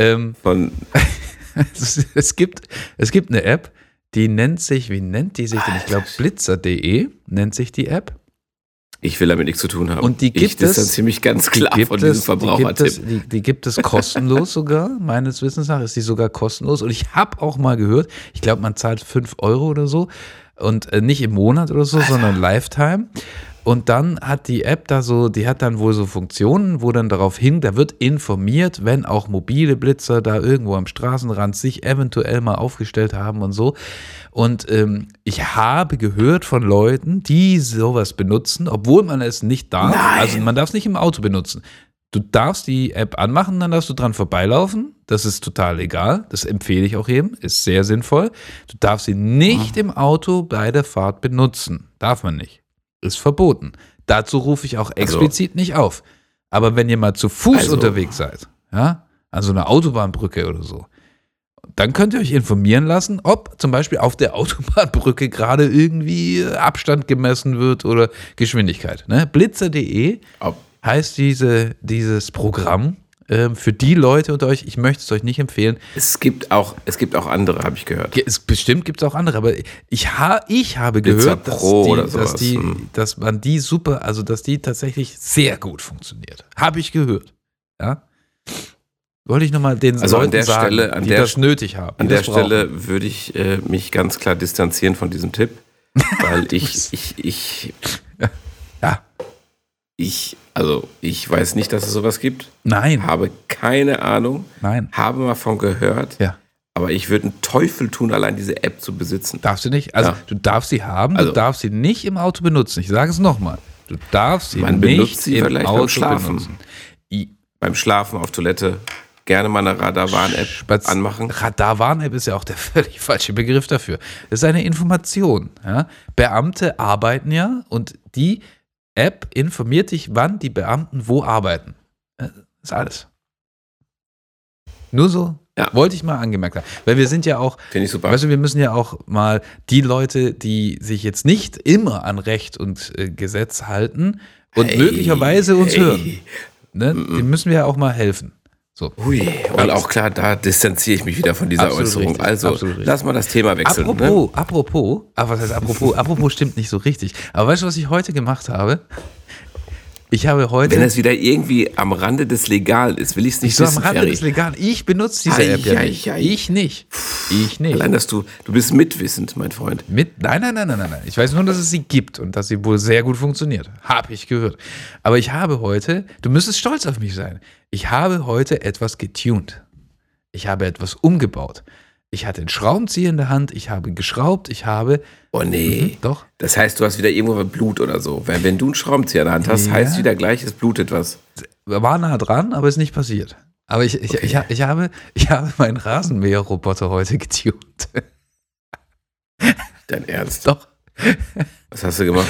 Speaker 1: Es gibt eine App, die nennt sich, wie nennt die sich denn? Ich glaube, blitzer.de nennt sich die App.
Speaker 2: Ich will damit nichts zu tun haben.
Speaker 1: Und die gibt
Speaker 2: es dann ziemlich ganz klar von diesem Verbrauchertipp.
Speaker 1: Die gibt es kostenlos sogar. Meines Wissens nach ist die sogar kostenlos. Und ich habe auch mal gehört, ich glaube, man zahlt 5 Euro oder so. Und nicht im Monat oder so, sondern Lifetime. Und dann hat die App die hat dann wohl so Funktionen, wo dann darauf da wird informiert, wenn auch mobile Blitzer da irgendwo am Straßenrand sich eventuell mal aufgestellt haben und so. Und ich habe gehört von Leuten, die sowas benutzen, obwohl man es nicht darf.
Speaker 2: Nein.
Speaker 1: Also man darf es nicht im Auto benutzen. Du darfst die App anmachen, dann darfst du dran vorbeilaufen. Das ist total egal. Das empfehle ich auch jedem. Ist sehr sinnvoll. Du darfst sie nicht im Auto bei der Fahrt benutzen. Darf man nicht. Ist verboten. Dazu rufe ich auch explizit nicht auf. Aber wenn ihr mal zu Fuß unterwegs seid, ja, an so einer Autobahnbrücke oder so, dann könnt ihr euch informieren lassen, ob zum Beispiel auf der Autobahnbrücke gerade irgendwie Abstand gemessen wird oder Geschwindigkeit. Ne? Blitzer.de heißt dieses Programm. Für die Leute unter euch, ich möchte es euch nicht empfehlen.
Speaker 2: Es gibt auch andere, habe ich gehört.
Speaker 1: Bestimmt gibt es auch andere, aber ich habe gehört, dass man die super, also dass die tatsächlich sehr gut funktioniert. Habe ich gehört. Ja. Wollte ich nochmal den Leuten sagen, die das nötig haben.
Speaker 2: An der Stelle würde ich mich ganz klar distanzieren von diesem Tipp, weil ich weiß nicht, dass es sowas gibt.
Speaker 1: Nein.
Speaker 2: Habe keine Ahnung.
Speaker 1: Nein.
Speaker 2: Habe mal von gehört.
Speaker 1: Ja.
Speaker 2: Aber ich würde einen Teufel tun, allein diese App zu besitzen.
Speaker 1: Darfst du nicht? Also du darfst sie haben, du darfst sie nicht im Auto benutzen. Ich sage es nochmal. Du darfst sie nicht im Auto benutzen.
Speaker 2: Beim Schlafen, auf Toilette. Gerne mal eine Radarwarn-App anmachen.
Speaker 1: Radarwarn-App ist ja auch der völlig falsche Begriff dafür. Das ist eine Information. Ja? Beamte arbeiten ja und die App informiert dich, wann die Beamten wo arbeiten. Das ist alles. Nur so wollte ich mal angemerkt haben. Weil wir sind ja auch,
Speaker 2: finde ich super.
Speaker 1: Weißt du, wir müssen ja auch mal die Leute, die sich jetzt nicht immer an Recht und Gesetz halten und möglicherweise uns hören, ne, dem müssen wir ja auch mal helfen. So.
Speaker 2: Ui, und auch klar, da distanziere ich mich wieder von dieser Äußerung.
Speaker 1: Richtig,
Speaker 2: also, lass mal das Thema wechseln.
Speaker 1: Apropos stimmt nicht so richtig. Aber weißt du, was ich heute gemacht habe?
Speaker 2: Wenn es wieder irgendwie am Rande des Legalen ist, will ich es nicht wissen,
Speaker 1: am Rande des Legalen. Ich benutze diese App ja nicht. Ich nicht.
Speaker 2: Allein, dass du bist mitwissend, mein Freund.
Speaker 1: Nein. Ich weiß nur, dass es sie gibt und dass sie wohl sehr gut funktioniert. Habe ich gehört. Aber ich habe heute, du müsstest stolz auf mich sein, ich habe heute etwas getuned. Ich habe etwas umgebaut. Ich hatte einen Schraubenzieher in der Hand, ich habe geschraubt,
Speaker 2: Oh nee.
Speaker 1: Doch.
Speaker 2: Das heißt, du hast wieder irgendwo Blut oder so. Wenn du einen Schraubenzieher in der Hand hast, heißt wieder gleich, es blutet was.
Speaker 1: War nah dran, aber ist nicht passiert. Aber ich habe meinen Rasenmäherroboter heute getuned.
Speaker 2: Dein Ernst?
Speaker 1: Doch.
Speaker 2: Was hast du gemacht?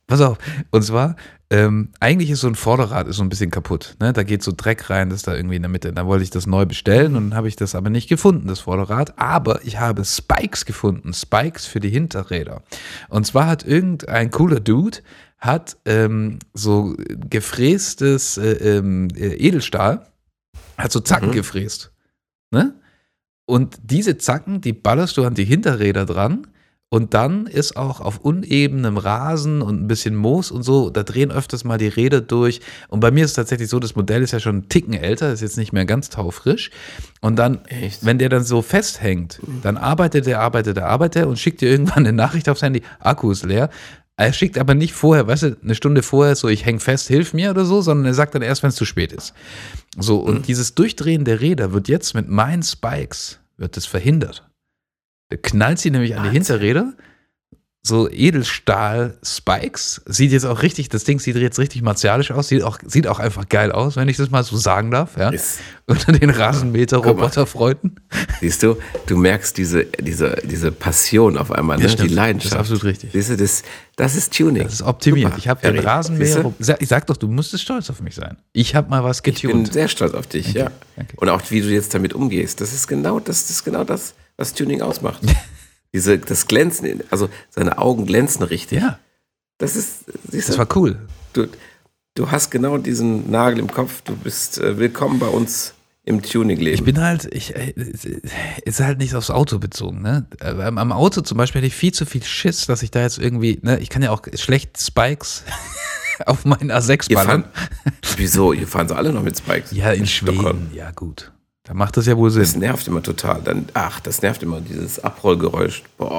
Speaker 1: Pass auf. Und zwar, eigentlich ist so ein Vorderrad ist so ein bisschen kaputt. Ne? Da geht so Dreck rein, das ist da irgendwie in der Mitte. Da wollte ich das neu bestellen und dann habe ich das aber nicht gefunden, das Vorderrad. Aber ich habe Spikes gefunden. Spikes für die Hinterräder. Und zwar hat irgendein cooler Dude so gefrästes Edelstahl, hat so Zacken gefräst. Ne? Und diese Zacken, die ballerst du an die Hinterräder dran. Und dann ist auch auf unebenem Rasen und ein bisschen Moos und so, da drehen öfters mal die Räder durch. Und bei mir ist es tatsächlich so, das Modell ist ja schon einen Ticken älter, ist jetzt nicht mehr ganz taufrisch. Und dann, wenn der dann so festhängt, dann arbeitet er und schickt dir irgendwann eine Nachricht aufs Handy, Akku ist leer. Er schickt aber nicht vorher, weißt du, eine Stunde vorher so, ich hänge fest, hilf mir oder so, sondern er sagt dann erst, wenn es zu spät ist. So, und dieses Durchdrehen der Räder wird jetzt mit meinen Spikes, wird das verhindert. Da knallt sie nämlich an die Hinterräder, so Edelstahl-Spikes, sieht jetzt auch richtig, das Ding sieht jetzt richtig martialisch aus, sieht auch einfach geil aus, wenn ich das mal so sagen darf, ja, unter den Rasenmäher-Roboterfreunden.
Speaker 2: Siehst du, du merkst diese Passion auf einmal, ne? Die Leidenschaft.
Speaker 1: Das ist absolut richtig.
Speaker 2: Siehst du, das ist Tuning.
Speaker 1: Das ist optimiert.
Speaker 2: Super.
Speaker 1: Ich habe den Rasenmäher, ich sag doch, du musstest stolz auf mich sein. Ich habe mal was getunt.
Speaker 2: Ich bin sehr stolz auf dich,
Speaker 1: okay.
Speaker 2: Ja.
Speaker 1: Okay.
Speaker 2: Und auch wie du jetzt damit umgehst, das ist genau das, was Tuning ausmacht. Das Glänzen, also seine Augen glänzen richtig.
Speaker 1: Ja.
Speaker 2: Das
Speaker 1: war cool.
Speaker 2: Du hast genau diesen Nagel im Kopf. Du bist willkommen bei uns im Tuning-Leben.
Speaker 1: Ich bin halt, ist halt nicht aufs Auto bezogen, ne? Am Auto zum Beispiel hätte ich viel zu viel Schiss, dass ich da jetzt irgendwie, ne, ich kann ja auch schlecht Spikes auf meinen A6 ballern.
Speaker 2: Wieso? Hier fahren sie alle noch mit Spikes.
Speaker 1: Ja, in Schweden, ja gut. Da macht das ja wohl Sinn.
Speaker 2: Das nervt immer total. Das nervt immer, dieses Abrollgeräusch. Boah.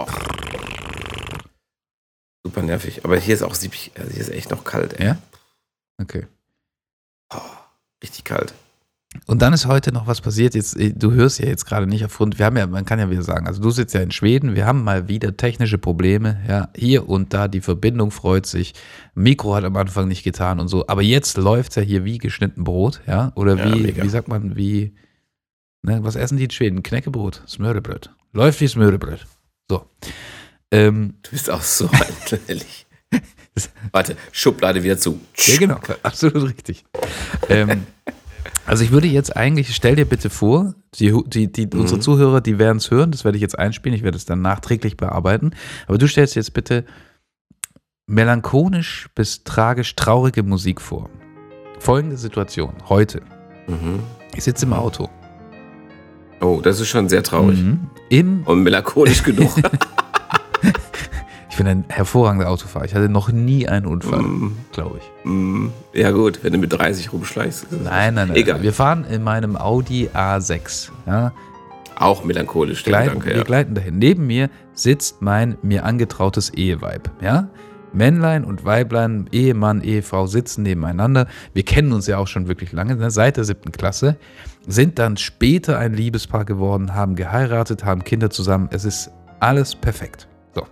Speaker 2: Super nervig. Aber hier ist echt noch kalt, ey.
Speaker 1: Ja? Okay.
Speaker 2: Oh, richtig kalt.
Speaker 1: Und dann ist heute noch was passiert. Jetzt, du hörst ja jetzt gerade nicht aufgrund, man kann ja wieder sagen, also du sitzt ja in Schweden, wir haben mal wieder technische Probleme, ja, hier und da, die Verbindung freut sich, Mikro hat am Anfang nicht getan und so, aber jetzt läuft es ja hier wie geschnitten Brot, ja, oder wie sagt man, ne, was essen die in Schweden? Knäckebrot, Smørrebrød. Läuft wie Smørrebrød. So.
Speaker 2: Du bist auch so ehrlich. Warte, Schublade wieder zu.
Speaker 1: Ja, genau, absolut richtig. Also ich würde jetzt eigentlich, stell dir bitte vor, unsere Zuhörer, die werden es hören, das werde ich jetzt einspielen, ich werde es dann nachträglich bearbeiten, aber du stellst jetzt bitte melancholisch bis tragisch traurige Musik vor. Folgende Situation, heute. Ich sitze im Auto.
Speaker 2: Oh, das ist schon sehr traurig. Und melancholisch genug.
Speaker 1: Ich bin ein hervorragender Autofahrer. Ich hatte noch nie einen Unfall, glaube ich.
Speaker 2: Ja gut, wenn du mit 30 rumschleichst.
Speaker 1: Nein.
Speaker 2: Egal.
Speaker 1: Wir fahren in meinem Audi A6. Ja.
Speaker 2: Auch melancholisch, der Gedanke,
Speaker 1: Wir gleiten dahin. Neben mir sitzt mein mir angetrautes Eheweib. Ja? Männlein und Weiblein, Ehemann, Ehefrau sitzen nebeneinander. Wir kennen uns ja auch schon wirklich lange, ne? Seit der 7. Klasse. Sind dann später ein Liebespaar geworden, haben geheiratet, haben Kinder zusammen. Es ist alles perfekt. So.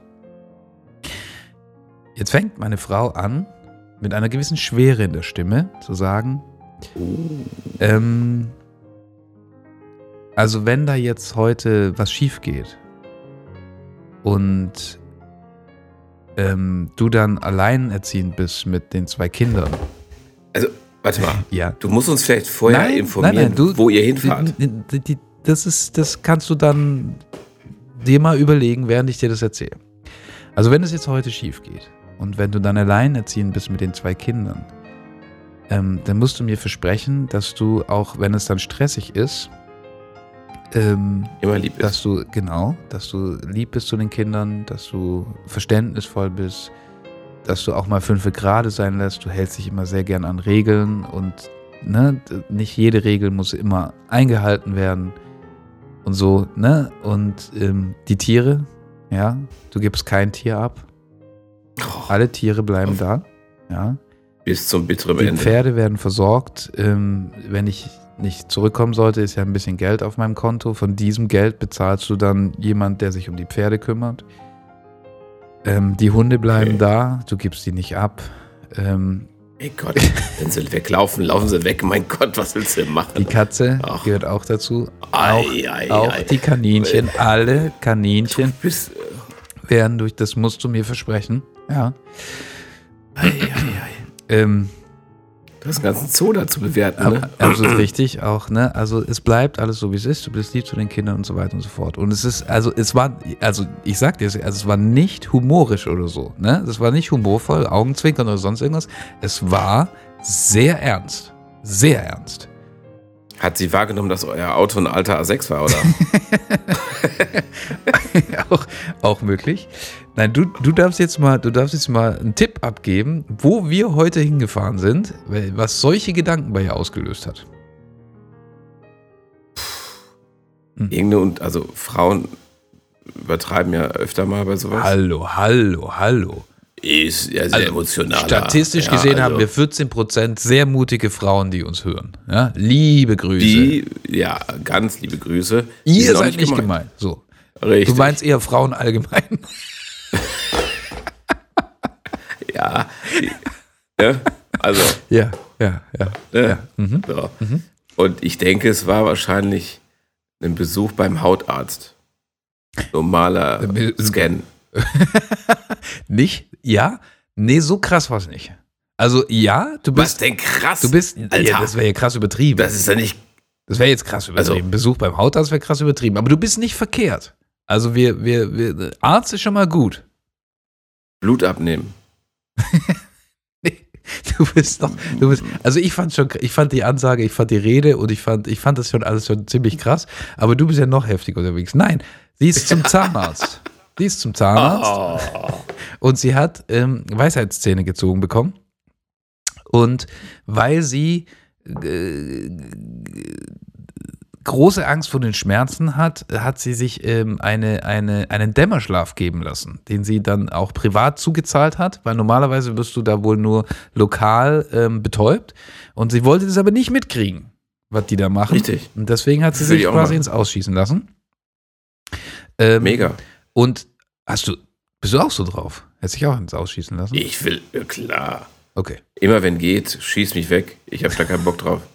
Speaker 1: Jetzt fängt meine Frau an, mit einer gewissen Schwere in der Stimme zu sagen, also wenn da jetzt heute was schief geht und du dann alleinerziehend bist mit den 2 Kindern.
Speaker 2: Also, warte mal.
Speaker 1: Ja.
Speaker 2: Du musst uns vielleicht vorher informieren, wo ihr hinfahrt.
Speaker 1: Das kannst du dann dir mal überlegen, während ich dir das erzähle. Also wenn es jetzt heute schief geht und wenn du dann alleinerziehend bist mit den 2 Kindern, dann musst du mir versprechen, dass du, auch wenn es dann stressig ist,
Speaker 2: immer lieb
Speaker 1: dass du lieb bist zu den Kindern, dass du verständnisvoll bist, dass du auch mal 5 gerade sein lässt. Du hältst dich immer sehr gern an Regeln und ne, nicht jede Regel muss immer eingehalten werden und so, ne? Und die Tiere, ja, du gibst kein Tier ab. Alle Tiere bleiben da, ja.
Speaker 2: Bis zum bitteren Ende.
Speaker 1: Die Pferde werden versorgt. Wenn ich nicht zurückkommen sollte, ist ja ein bisschen Geld auf meinem Konto. Von diesem Geld bezahlst du dann jemand, der sich um die Pferde kümmert. Die Hunde bleiben da, du gibst die nicht ab.
Speaker 2: Ey Gott, wenn sie weglaufen, laufen sie weg. Mein Gott, was willst du machen?
Speaker 1: Die Katze gehört auch dazu. Auch die Kaninchen, alle Kaninchen werden durch, das musst du mir versprechen. Ja.
Speaker 2: Du hast einen ganzen Zoo da zu bewerten, ne?
Speaker 1: Absolut richtig auch, ne? Also es bleibt alles so, wie es ist. Du bist lieb zu den Kindern und so weiter und so fort. Und es war nicht humorisch oder so, ne? Es war nicht humorvoll, Augenzwinkern oder sonst irgendwas. Es war sehr ernst. Sehr ernst.
Speaker 2: Hat sie wahrgenommen, dass euer Auto ein alter A6 war, oder?
Speaker 1: auch möglich. Nein, du darfst jetzt mal einen Tipp abgeben, wo wir heute hingefahren sind, was solche Gedanken bei ihr ausgelöst hat.
Speaker 2: Also Frauen übertreiben ja öfter mal bei sowas.
Speaker 1: Hallo.
Speaker 2: Ist ja sehr emotional.
Speaker 1: Statistisch gesehen haben wir 14% sehr mutige Frauen, die uns hören. Ja? Liebe Grüße.
Speaker 2: Ganz liebe Grüße.
Speaker 1: Ihr seid nicht gemeint. So.
Speaker 2: Richtig.
Speaker 1: Du meinst eher Frauen allgemein.
Speaker 2: Ja. Also.
Speaker 1: Ja.
Speaker 2: So. Und ich denke, es war wahrscheinlich ein Besuch beim Hautarzt. Normaler Scan.
Speaker 1: Nicht? Ja? Nee, so krass war es nicht. Also, ja, du bist.
Speaker 2: Was denn krass?
Speaker 1: Du bist. Alter, ja, das wäre ja krass übertrieben.
Speaker 2: Das ist ja nicht.
Speaker 1: Das wäre jetzt krass übertrieben. Also, Besuch beim Hautarzt wäre krass übertrieben. Aber du bist nicht verkehrt. Also, Arzt ist schon mal gut.
Speaker 2: Blut abnehmen.
Speaker 1: Nee, also ich fand die Ansage, ich fand die Rede und ich fand das schon alles schon ziemlich krass. Aber du bist ja noch heftig unterwegs. Nein, sie ist zum Zahnarzt. Und sie hat Weisheitszähne gezogen bekommen. Und weil sie große Angst vor den Schmerzen hat sie sich einen Dämmerschlaf geben lassen, den sie dann auch privat zugezahlt hat, weil normalerweise wirst du da wohl nur lokal betäubt. Und sie wollte das aber nicht mitkriegen, was die da machen.
Speaker 2: Richtig.
Speaker 1: Und deswegen hat sie sich quasi ins Ausschießen lassen.
Speaker 2: Mega.
Speaker 1: Und bist du auch so drauf? Hättest dich auch ins Ausschießen lassen?
Speaker 2: Ich will, klar.
Speaker 1: Okay.
Speaker 2: Immer wenn geht, schieß mich weg. Ich habe da keinen Bock drauf.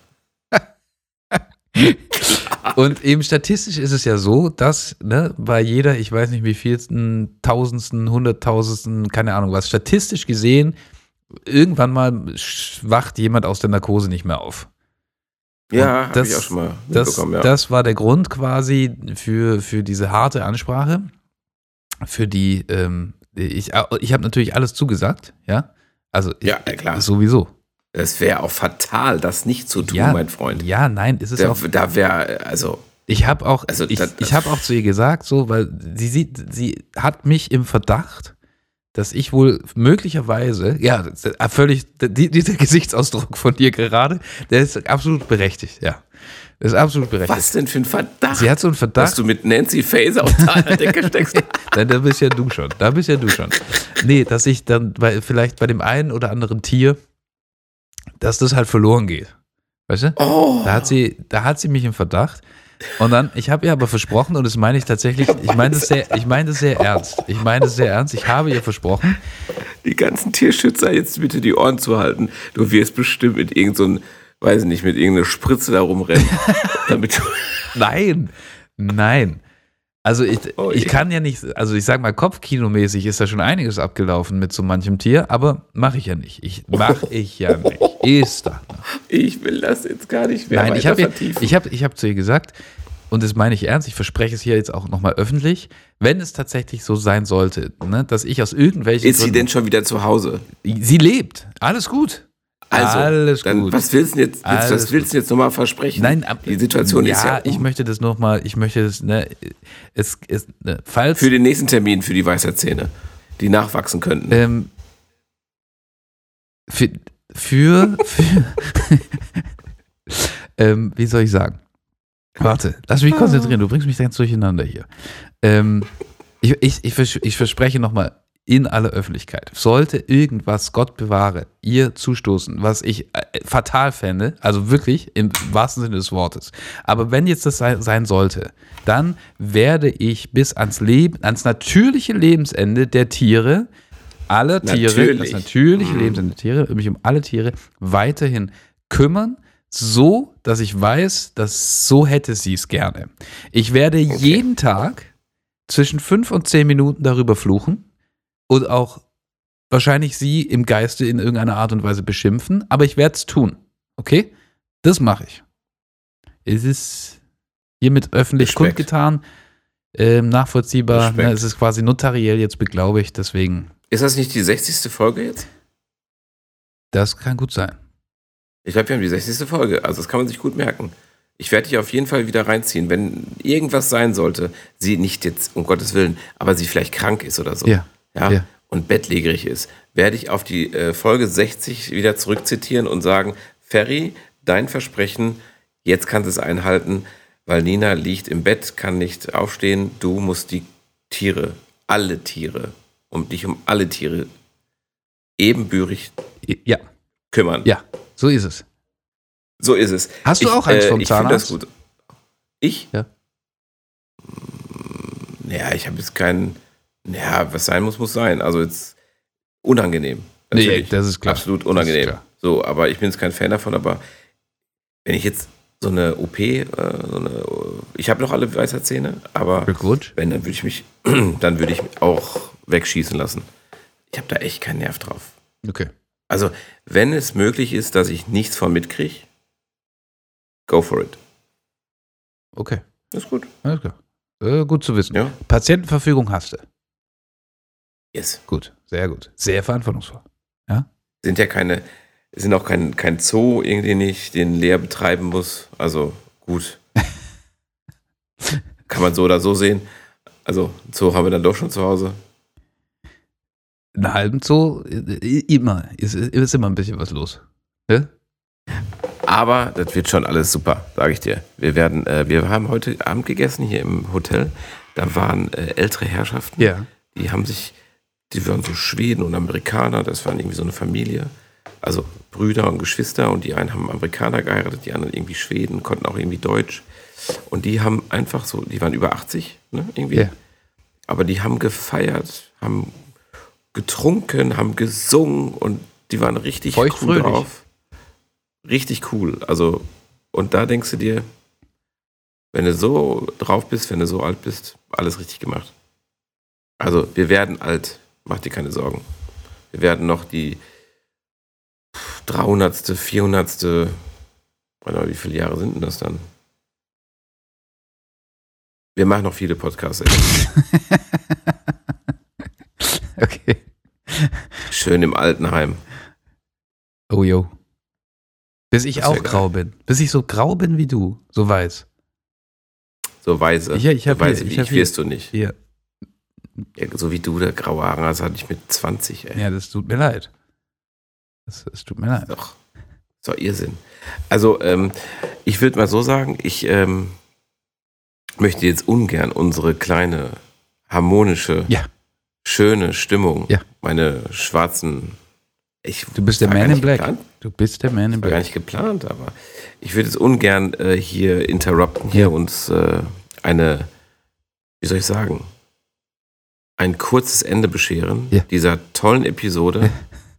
Speaker 1: Und eben statistisch ist es ja so, dass bei jeder, ich weiß nicht wie vielsten, Tausendsten, Hunderttausendssten, keine Ahnung was, statistisch gesehen, irgendwann mal wacht jemand aus der Narkose nicht mehr auf.
Speaker 2: Ja, habe ich auch schon mal mitbekommen.
Speaker 1: Das war der Grund quasi für diese harte Ansprache. Für die, ich habe natürlich alles zugesagt, ja. Also,
Speaker 2: klar.
Speaker 1: Sowieso.
Speaker 2: Das wäre auch fatal, das nicht zu tun, mein Freund.
Speaker 1: Ja, nein, ist es auch.
Speaker 2: Da wäre, also.
Speaker 1: Ich habe auch zu ihr gesagt, so, weil sie hat mich im Verdacht, dass ich wohl möglicherweise, völlig, dieser Gesichtsausdruck von dir gerade, der ist absolut berechtigt, ja. Das ist absolut berechtigt.
Speaker 2: Was denn für ein Verdacht?
Speaker 1: Sie hat so einen Verdacht.
Speaker 2: Dass du mit Nancy Faeser unter einer Decke steckst.
Speaker 1: Nein, da bist ja du schon. Nee, dass ich dann vielleicht bei dem einen oder anderen Tier, dass das halt verloren geht. Weißt du?
Speaker 2: Oh.
Speaker 1: Da hat sie mich im Verdacht. Und dann, ich habe ihr aber versprochen, und das meine ich tatsächlich, ich meine das sehr ernst. Ich habe ihr versprochen.
Speaker 2: Die ganzen Tierschützer, jetzt bitte die Ohren zu halten. Du wirst bestimmt mit mit irgendeiner Spritze da rumrennen. Damit
Speaker 1: Nein. Also ich kann ja nicht, also ich sag mal, kopfkinomäßig ist da schon einiges abgelaufen mit so manchem Tier, aber mache ich ja nicht. Ist da.
Speaker 2: Ich will das jetzt gar nicht mehr
Speaker 1: weiter
Speaker 2: vertiefen.
Speaker 1: Ich hab zu ihr gesagt, und das meine ich ernst, ich verspreche es hier jetzt auch nochmal öffentlich, wenn es tatsächlich so sein sollte, dass ich aus irgendwelchen
Speaker 2: Ist sie denn schon wieder zu Hause?
Speaker 1: Sie lebt, alles gut.
Speaker 2: Also,
Speaker 1: alles
Speaker 2: dann,
Speaker 1: gut.
Speaker 2: Was willst du jetzt nochmal versprechen?
Speaker 1: Nein,
Speaker 2: die Situation ist ja.
Speaker 1: Ich möchte das nochmal, falls.
Speaker 2: Für den nächsten Termin, für die Weisheitszähne, die nachwachsen könnten.
Speaker 1: Wie soll ich sagen? Warte, lass mich konzentrieren, du bringst mich ganz durcheinander hier. Ich verspreche nochmal, in aller Öffentlichkeit, sollte irgendwas, Gott bewahre, ihr zustoßen, was ich fatal fände, also wirklich im wahrsten Sinne des Wortes, aber wenn jetzt das sein sollte, dann werde ich bis ans natürliche Lebensende der Tiere, das natürliche Lebensende der Tiere, mich um alle Tiere weiterhin kümmern, so, dass ich weiß, dass so hätte sie es gerne. Ich werde jeden Tag zwischen 5 und 10 Minuten darüber fluchen, und auch wahrscheinlich sie im Geiste in irgendeiner Art und Weise beschimpfen, aber ich werde es tun. Okay? Das mache ich. Es ist hiermit öffentlich
Speaker 2: Respekt.
Speaker 1: kundgetan, nachvollziehbar.
Speaker 2: Respekt.
Speaker 1: Ne, es ist quasi notariell jetzt beglaubigt, deswegen,
Speaker 2: Ist das nicht die 60. Folge jetzt?
Speaker 1: das kann gut sein.
Speaker 2: Ich glaube, wir haben die 60. Folge. Also das kann man sich gut merken. Ich werde dich auf jeden Fall wieder reinziehen. Wenn irgendwas sein sollte, sie nicht jetzt, um Gottes Willen, aber sie vielleicht krank ist oder so,
Speaker 1: Ja.
Speaker 2: und bettlägerig ist, werde ich auf die Folge 60 wieder zurückzitieren und sagen, Ferry, dein Versprechen, jetzt kannst du es einhalten, weil Nina liegt im Bett, kann nicht aufstehen. Du musst die Tiere, alle Tiere, dich um alle Tiere ebenbürig
Speaker 1: Ja,
Speaker 2: kümmern.
Speaker 1: ja, so ist es.
Speaker 2: So ist es.
Speaker 1: Hast du auch eins vom
Speaker 2: Ich finde das
Speaker 1: Zahnarzt?
Speaker 2: gut. Ich?
Speaker 1: Ja.
Speaker 2: Naja, ich habe jetzt keinen. Naja, was sein muss, muss sein. Also jetzt unangenehm.
Speaker 1: Nee,
Speaker 2: Natürlich.
Speaker 1: das ist klar.
Speaker 2: Absolut unangenehm.
Speaker 1: Das ist klar.
Speaker 2: So, aber ich bin jetzt kein Fan davon, aber wenn ich jetzt so eine OP, ich habe noch alle Weisheitszähne, aber
Speaker 1: Ja, gut.
Speaker 2: wenn, dann würde ich auch wegschießen lassen. Ich habe da echt keinen Nerv drauf.
Speaker 1: Okay.
Speaker 2: Also, wenn es möglich ist, dass ich nichts von mitkriege, go for it.
Speaker 1: Okay.
Speaker 2: Ist gut.
Speaker 1: Alles klar. Gut zu wissen.
Speaker 2: Ja.
Speaker 1: Patientenverfügung hast du.
Speaker 2: Yes.
Speaker 1: Gut. Sehr gut. Sehr verantwortungsvoll.
Speaker 2: Sind auch kein Zoo, irgendwie nicht, den leer betreiben muss. Also gut. Kann man so oder so sehen. Also Zoo haben wir dann doch schon zu Hause.
Speaker 1: In einem halben Zoo immer. Ist immer ein bisschen was los. Ne?
Speaker 2: Aber das wird schon alles super, sage ich dir. Wir haben heute Abend gegessen hier im Hotel. Da waren ältere Herrschaften.
Speaker 1: Ja.
Speaker 2: Die waren so Schweden und Amerikaner. Das waren irgendwie so eine Familie. Also Brüder und Geschwister. Und die einen haben Amerikaner geheiratet, die anderen irgendwie Schweden, konnten auch irgendwie Deutsch. Und die haben einfach so, die waren über 80, ne, irgendwie.
Speaker 1: Ja.
Speaker 2: Aber die haben gefeiert, haben getrunken, haben gesungen und die waren richtig cool
Speaker 1: Feuchtfröhlich.
Speaker 2: drauf. Richtig cool. Also, und da denkst du dir, wenn du so drauf bist, wenn du so alt bist, alles richtig gemacht. Also, wir werden alt, mach dir keine Sorgen. Wir werden noch die 300., 400., warte mal, wie viele Jahre sind denn das dann? Wir machen noch viele Podcasts.
Speaker 1: Okay.
Speaker 2: Schön im Altenheim.
Speaker 1: Oh, yo. Bis ich
Speaker 2: Das wär
Speaker 1: auch
Speaker 2: geil.
Speaker 1: grau bin. Bis ich so grau bin wie du. So weiß.
Speaker 2: So weise.
Speaker 1: Ich hab
Speaker 2: so weise
Speaker 1: hier-
Speaker 2: wie
Speaker 1: ich hab
Speaker 2: ich
Speaker 1: hier-
Speaker 2: wirst du nicht.
Speaker 1: Ja.
Speaker 2: Ja, so wie du, der graue Haare hast, hatte ich mit 20, ey.
Speaker 1: Ja, das tut mir leid. Es tut mir leid.
Speaker 2: Doch. So Irrsinn. Also, ich würde mal so sagen, ich möchte jetzt ungern unsere kleine, harmonische,
Speaker 1: Ja.
Speaker 2: schöne Stimmung,
Speaker 1: Ja.
Speaker 2: meine schwarzen.
Speaker 1: Du bist der
Speaker 2: war gar
Speaker 1: Man in
Speaker 2: nicht
Speaker 1: Black.
Speaker 2: geplant.
Speaker 1: Du bist der Man in
Speaker 2: War gar
Speaker 1: Black.
Speaker 2: nicht geplant, aber ich würde jetzt ungern hier interrupten, hier
Speaker 1: Ja.
Speaker 2: uns eine, wie soll ich sagen, ein kurzes Ende bescheren
Speaker 1: Ja.
Speaker 2: dieser tollen Episode.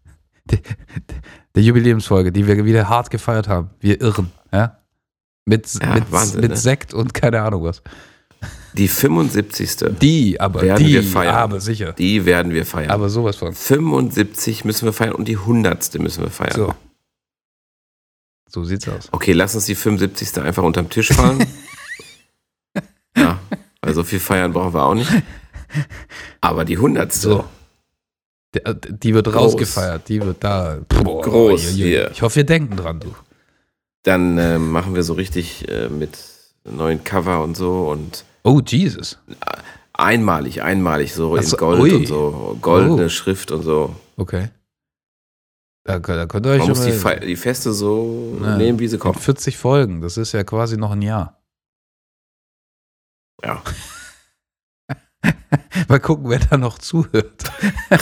Speaker 1: Der Jubiläumsfolge, die wir wieder hart gefeiert haben. Wir irren. Ja? Mit
Speaker 2: Wahnsinn, ne?
Speaker 1: Sekt und keine Ahnung was.
Speaker 2: Die 75.
Speaker 1: Die, aber
Speaker 2: Werden wir feiern.
Speaker 1: aber sicher.
Speaker 2: Die werden wir feiern.
Speaker 1: Aber sowas von.
Speaker 2: 75 müssen wir feiern und die 100. müssen wir feiern.
Speaker 1: So. So sieht's aus.
Speaker 2: Okay, lass uns die 75. einfach unterm Tisch fallen. Ja, weil so viel feiern brauchen wir auch nicht. Aber die 100.
Speaker 1: So. Die wird
Speaker 2: Groß.
Speaker 1: rausgefeiert. Die wird da. Boah,
Speaker 2: Groß,
Speaker 1: ui, ui.
Speaker 2: hier.
Speaker 1: Ich hoffe, wir denken dran, du.
Speaker 2: Dann machen wir so richtig mit neuen Cover und so und
Speaker 1: Oh, Jesus.
Speaker 2: einmalig so
Speaker 1: Ach
Speaker 2: in
Speaker 1: so,
Speaker 2: Gold
Speaker 1: ui.
Speaker 2: und so, goldene
Speaker 1: Oh.
Speaker 2: Schrift und so.
Speaker 1: Okay. Da könnt ihr euch
Speaker 2: Man muss
Speaker 1: schon mal
Speaker 2: die Feste so
Speaker 1: Ja.
Speaker 2: nehmen, wie sie
Speaker 1: in
Speaker 2: kommen.
Speaker 1: 40 Folgen. Das ist ja quasi noch ein Jahr.
Speaker 2: Ja.
Speaker 1: Mal gucken, wer da noch zuhört.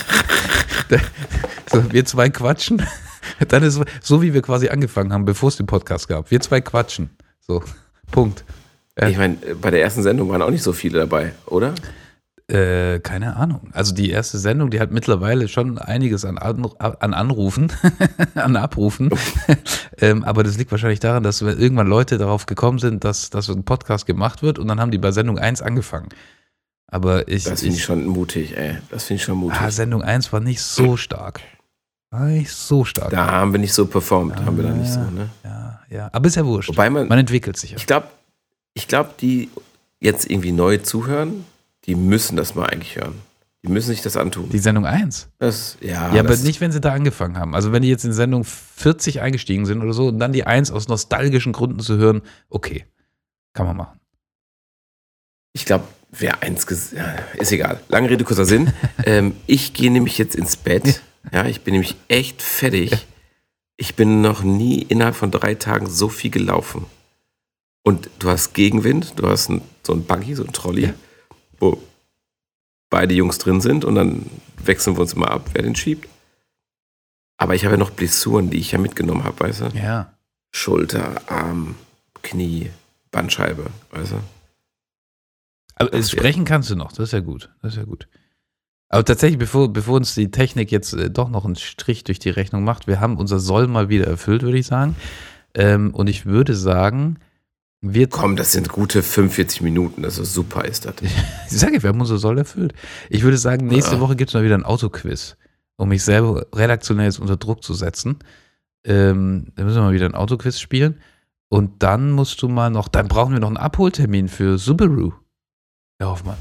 Speaker 1: So, wir zwei quatschen. Dann ist so, wie wir quasi angefangen haben, bevor es den Podcast gab. Wir zwei quatschen. So, Punkt.
Speaker 2: Ich meine, bei der ersten Sendung waren auch nicht so viele dabei, oder?
Speaker 1: Keine Ahnung. Also die erste Sendung, die hat mittlerweile schon einiges an Anrufen, an Abrufen. Aber das liegt wahrscheinlich daran, dass irgendwann Leute darauf gekommen sind, dass ein Podcast gemacht wird und dann haben die bei Sendung 1 angefangen. Aber
Speaker 2: das finde ich schon mutig, ey. Das finde ich schon mutig.
Speaker 1: Sendung 1 war nicht so stark.
Speaker 2: Da haben wir nicht so performt. Haben wir da nicht so, ne?
Speaker 1: Ja. Aber ist ja wurscht.
Speaker 2: Wobei man
Speaker 1: entwickelt sich ja.
Speaker 2: Ich glaube, die jetzt irgendwie neu zuhören, die müssen das mal eigentlich hören. Die müssen sich das antun.
Speaker 1: Die Sendung 1?
Speaker 2: Ja,
Speaker 1: aber nicht, wenn sie da angefangen haben. Also wenn die jetzt in Sendung 40 eingestiegen sind oder so und dann die 1 aus nostalgischen Gründen zu hören, okay, kann man machen.
Speaker 2: Ich glaube, wer 1 ist egal. Lange Rede, kurzer Sinn. Ich gehe nämlich jetzt ins Bett. Ja, ich bin nämlich echt fertig. Ja. Ich bin noch nie innerhalb von 3 Tagen so viel gelaufen. Und du hast Gegenwind, du hast so ein Buggy, so ein Trolley, wo beide Jungs drin sind und dann wechseln wir uns immer ab, wer den schiebt. Aber ich habe ja noch Blessuren, die ich ja mitgenommen habe, weißt du?
Speaker 1: Ja.
Speaker 2: Schulter, Arm, Knie, Bandscheibe, weißt du?
Speaker 1: Aber sprechen kannst du noch, das ist ja gut. Aber tatsächlich, bevor uns die Technik jetzt doch noch einen Strich durch die Rechnung macht, wir haben unser Soll mal wieder erfüllt, würde ich sagen. Und ich würde sagen,
Speaker 2: komm, das sind gute 45 Minuten, das ist super, ist das.
Speaker 1: Ich sage, wir haben unser Soll erfüllt. Ich würde sagen, nächste Woche gibt es mal wieder ein Autoquiz, um mich selber redaktionell jetzt unter Druck zu setzen. Dann müssen wir mal wieder ein Autoquiz spielen. Und dann dann brauchen wir noch einen Abholtermin für Subaru. Herr Hoffmann.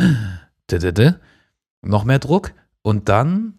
Speaker 1: Noch mehr Druck. Und dann,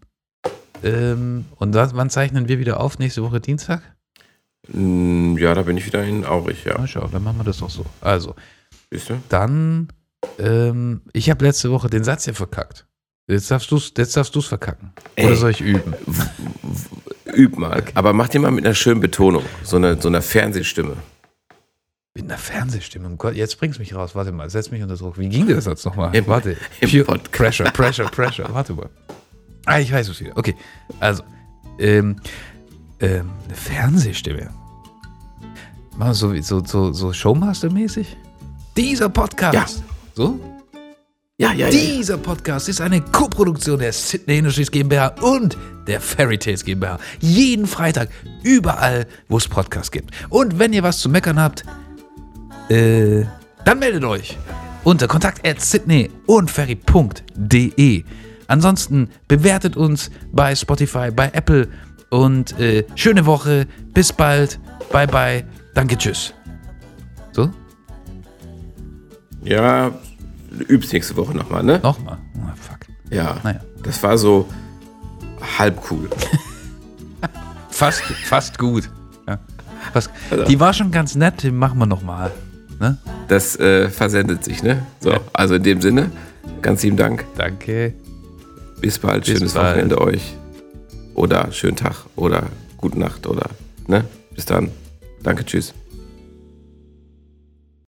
Speaker 1: wann zeichnen wir wieder auf? Nächste Woche Dienstag?
Speaker 2: Ja, da bin ich wieder in Aurich, ja.
Speaker 1: Na schau, dann machen wir das doch so. Also,
Speaker 2: siehst du?
Speaker 1: Dann, ich habe letzte Woche den Satz hier verkackt. Jetzt darfst du's verkacken. Oder soll ich üben?
Speaker 2: Üb mal. Okay. Aber mach dir mal mit einer schönen Betonung. So einer Fernsehstimme.
Speaker 1: Mit einer Fernsehstimme? Oh Gott, jetzt bringst du mich raus. Warte mal, setz mich unter Druck. Wie ging der Satz nochmal? Warte. Pressure. Warte mal. Ich weiß es wieder. Okay, also, eine Fernsehstimme. Machen wir so Showmaster-mäßig? Dieser Podcast.
Speaker 2: Ja.
Speaker 1: So?
Speaker 2: Ja.
Speaker 1: Dieser Podcast ist eine Koproduktion der Sydney Industries GmbH und der Fairy Tales GmbH. Jeden Freitag, überall, wo es Podcasts gibt. Und wenn ihr was zu meckern habt, dann meldet euch unter kontakt@sydneyundferry.de. Ansonsten bewertet uns bei Spotify, bei Apple und schöne Woche. Bis bald. Bye bye. Danke, tschüss. So?
Speaker 2: Ja, übst nächste Woche nochmal, ne?
Speaker 1: Nochmal? Oh, fuck.
Speaker 2: Ja, naja. Das war so halb cool.
Speaker 1: fast gut. Ja. Die war schon ganz nett, den machen wir nochmal. Ne?
Speaker 2: Das versendet sich, ne? So, ja. Also in dem Sinne, ganz lieben Dank.
Speaker 1: Danke.
Speaker 2: Bis bald, schönes Wochenende euch. Oder schönen Tag oder gute Nacht oder, ne? Bis dann. Danke, tschüss.